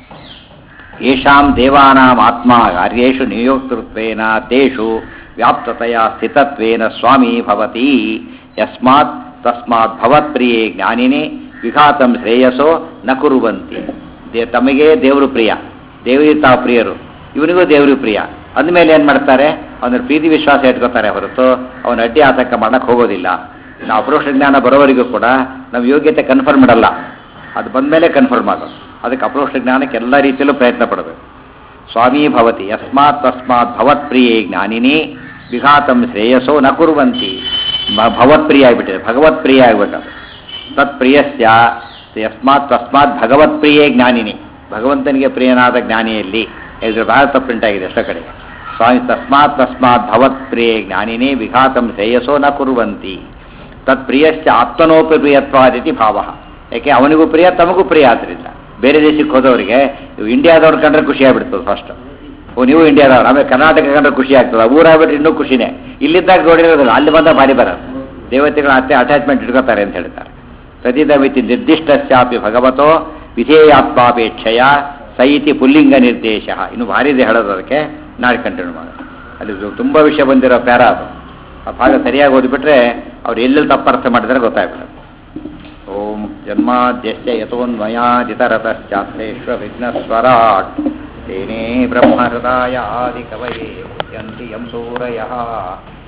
ಯೇಷಾಂ ದೇವಾನಾಂ ಆತ್ಮ ಕಾರ್ಯೇಷು ನಿಯೋಕ್ತೃತ್ವೇನ ತೇಷು ವ್ಯಾಪ್ತತೆಯ ಸ್ಥಿತತ್ವೇನ ಸ್ವಾಮಿ ಭವತಿ. ಯಸ್ಮಾತ್ ತಸ್ಮಾತ್ ಭವತ್ಪ್ರಿಯೇ ಜ್ಞಾನಿನೇ ವಿಘಾತಂ ಶ್ರೇಯಸೋ ನ ಕುರುವಂತಿ. ತಮಗೆ ದೇವರು ಪ್ರಿಯ, ದೇವರಿಗೆ ತಾವು ಪ್ರಿಯರು, ಇವನಿಗೂ ದೇವರು ಪ್ರಿಯ ಅಂದಮೇಲೆ ಏನು ಮಾಡ್ತಾರೆ, ಅವನ ಪ್ರೀತಿ ವಿಶ್ವಾಸ ಇಟ್ಕೋತಾರೆ ಹೊರತು ಅವನ ಅಡ್ಡಿ ಆತಂಕ ಮಾಡಕ್ಕೆ ಹೋಗೋದಿಲ್ಲ. ನಾವು ಅಪರೋಕ್ಷ ಜ್ಞಾನ ಬರೋವರೆಗೂ ಕೂಡ ನಾವು ಯೋಗ್ಯತೆ ಕನ್ಫರ್ಮ್ ಮಾಡಲ್ಲ, ಅದು ಬಂದಮೇಲೆ ಕನ್ಫರ್ಮ್ ಆಗೋದು. ಅದಕ್ಕೆ ಅಪರೋಕ್ಷ ಜ್ಞಾನಕ್ಕೆ ಎಲ್ಲ ರೀತಿಯಲ್ಲೂ ಪ್ರಯತ್ನ ಪಡಬೇಕು. ಸ್ವಾಮಿ ಭವತಿ ಯಸ್ಮಾತ್ ತಸ್ಮಾತ್ ಭವತ್ಪ್ರಿಯೇ ಜ್ಞಾನಿನಿ ವಿಘಾತಂ ಶ್ರೇಯಸೋ ನ ಕುರ್ವಂತಿ. ಭವತ್ಪ್ರಿಯ ಆಗಿಬಿಟ್ಟಿದೆ, ಭಗವತ್ಪ್ರಿಯ ಆಗ್ಬೇಕದು. ತತ್ಪ್ರಿಯಸ್ಯ ಯಸ್ಮಾತ್ ತಸ್ಮಾತ್ ಭಗವತ್ಪ್ರಿಯೇ ಜ್ಞಾನಿನಿ, ಭಗವಂತನಿಗೆ ಪ್ರಿಯನಾದ ಜ್ಞಾನಿಯಲ್ಲಿ. ಇದು ಬಹಳ ತಪ್ಪುಂಟ ಆಗಿದೆ ಎಷ್ಟೋ ಕಡೆಗೆ. ಸ್ವಾಮಿ ತಸ್ಮಾತ್ ತಸ್ಮಾತ್ ಭವತ್ಪ್ರಿಯೇ ಜ್ಞಾನಿನೇ ವಿಘಾತಂ ಶ್ರೇಯಸೋ ನ ಕುರ್ವಂತಿ. ತತ್ಪ್ರಿಯಶ್ಚ ಆತ್ಮನೋಪಿ ಪ್ರಿಯತ್ವಾದಿತಿ ಭಾವ. ಯಾಕೆ ಅವನಿಗೂ ಪ್ರಿಯ ತಮಗೂ ಪ್ರಿಯ ಆದ್ದರಿಂದ. ಬೇರೆ ದೇಶಕ್ಕೆ ಹೋದವರಿಗೆ ಇಂಡಿಯಾದವ್ರು ಕಂಡ್ರೆ ಖುಷಿ ಆಗ್ಬಿಡ್ತದೆ ಫಸ್ಟ್. ನೀವು ಇಂಡಿಯಾದವ್ರು, ಆಮೇಲೆ ಕರ್ನಾಟಕ ಕಂಡ್ರೆ ಖುಷಿ ಆಗ್ತದೆ, ಊರಾಗ್ಬಿಟ್ರೆ ಇನ್ನೂ ಖುಷಿನೇ. ಇಲ್ಲಿದ್ದಾಗ ನೋಡಿರೋದಿಲ್ಲ, ಅಲ್ಲಿ ಬಂದ ಭಾರಿ ಬರೋದು. ದೇವತೆಗಳು ಅಷ್ಟೇ ಅಟ್ಯಾಚ್ಮೆಂಟ್ ಇಟ್ಕೋತಾರೆ ಅಂತ ಹೇಳ್ತಾರೆ. ಪ್ರತಿದಮಿತಿ ನಿರ್ದಿಷ್ಟಶ್ಚಾಪಿ ಭಗವತೋ ವಿಧೇಯಾತ್ಮಾಪೇಕ್ಷೆಯ ಸೈತಿ ಪುಲ್ಲಿಂಗ ನಿರ್ದೇಶ. ಇನ್ನು ಭಾರಿ ಇದೆ ಹೇಳೋದು, ಅದಕ್ಕೆ ನಾಳೆ ಕಂಟಿನ್ಯೂ ಮಾಡೋದು. ಅಲ್ಲಿ ತುಂಬ ವಿಷಯ ಬಂದಿರೋ ಪ್ಯಾರ ಅದು. ಆ ಭಾಗ ಸರಿಯಾಗಿ ಓದಿಬಿಟ್ರೆ ಅವ್ರು ಎಲ್ಲೆಲ್ಲಿ ತಪ್ಪರ್ಥ ಮಾಡಿದರೆ ಗೊತ್ತಾಗ್ಬಿಡುತ್ತೆ. ಓಂ ಜನ್ಮಾದ್ಯಸ್ಯ ಯತೋನ್ಮಯಾದಿತರತಶ್ಚಾಪ್ತೇಶ್ವ ವಿಘ್ನಸ್ವರಾಟ್ ತೇನೇ ಬ್ರಹ್ಮಹೃದಾಯ ಆದಿಕವಯೇ ಮುಹ್ಯಂತಿ ಯಂ ಸೂರಯಃ.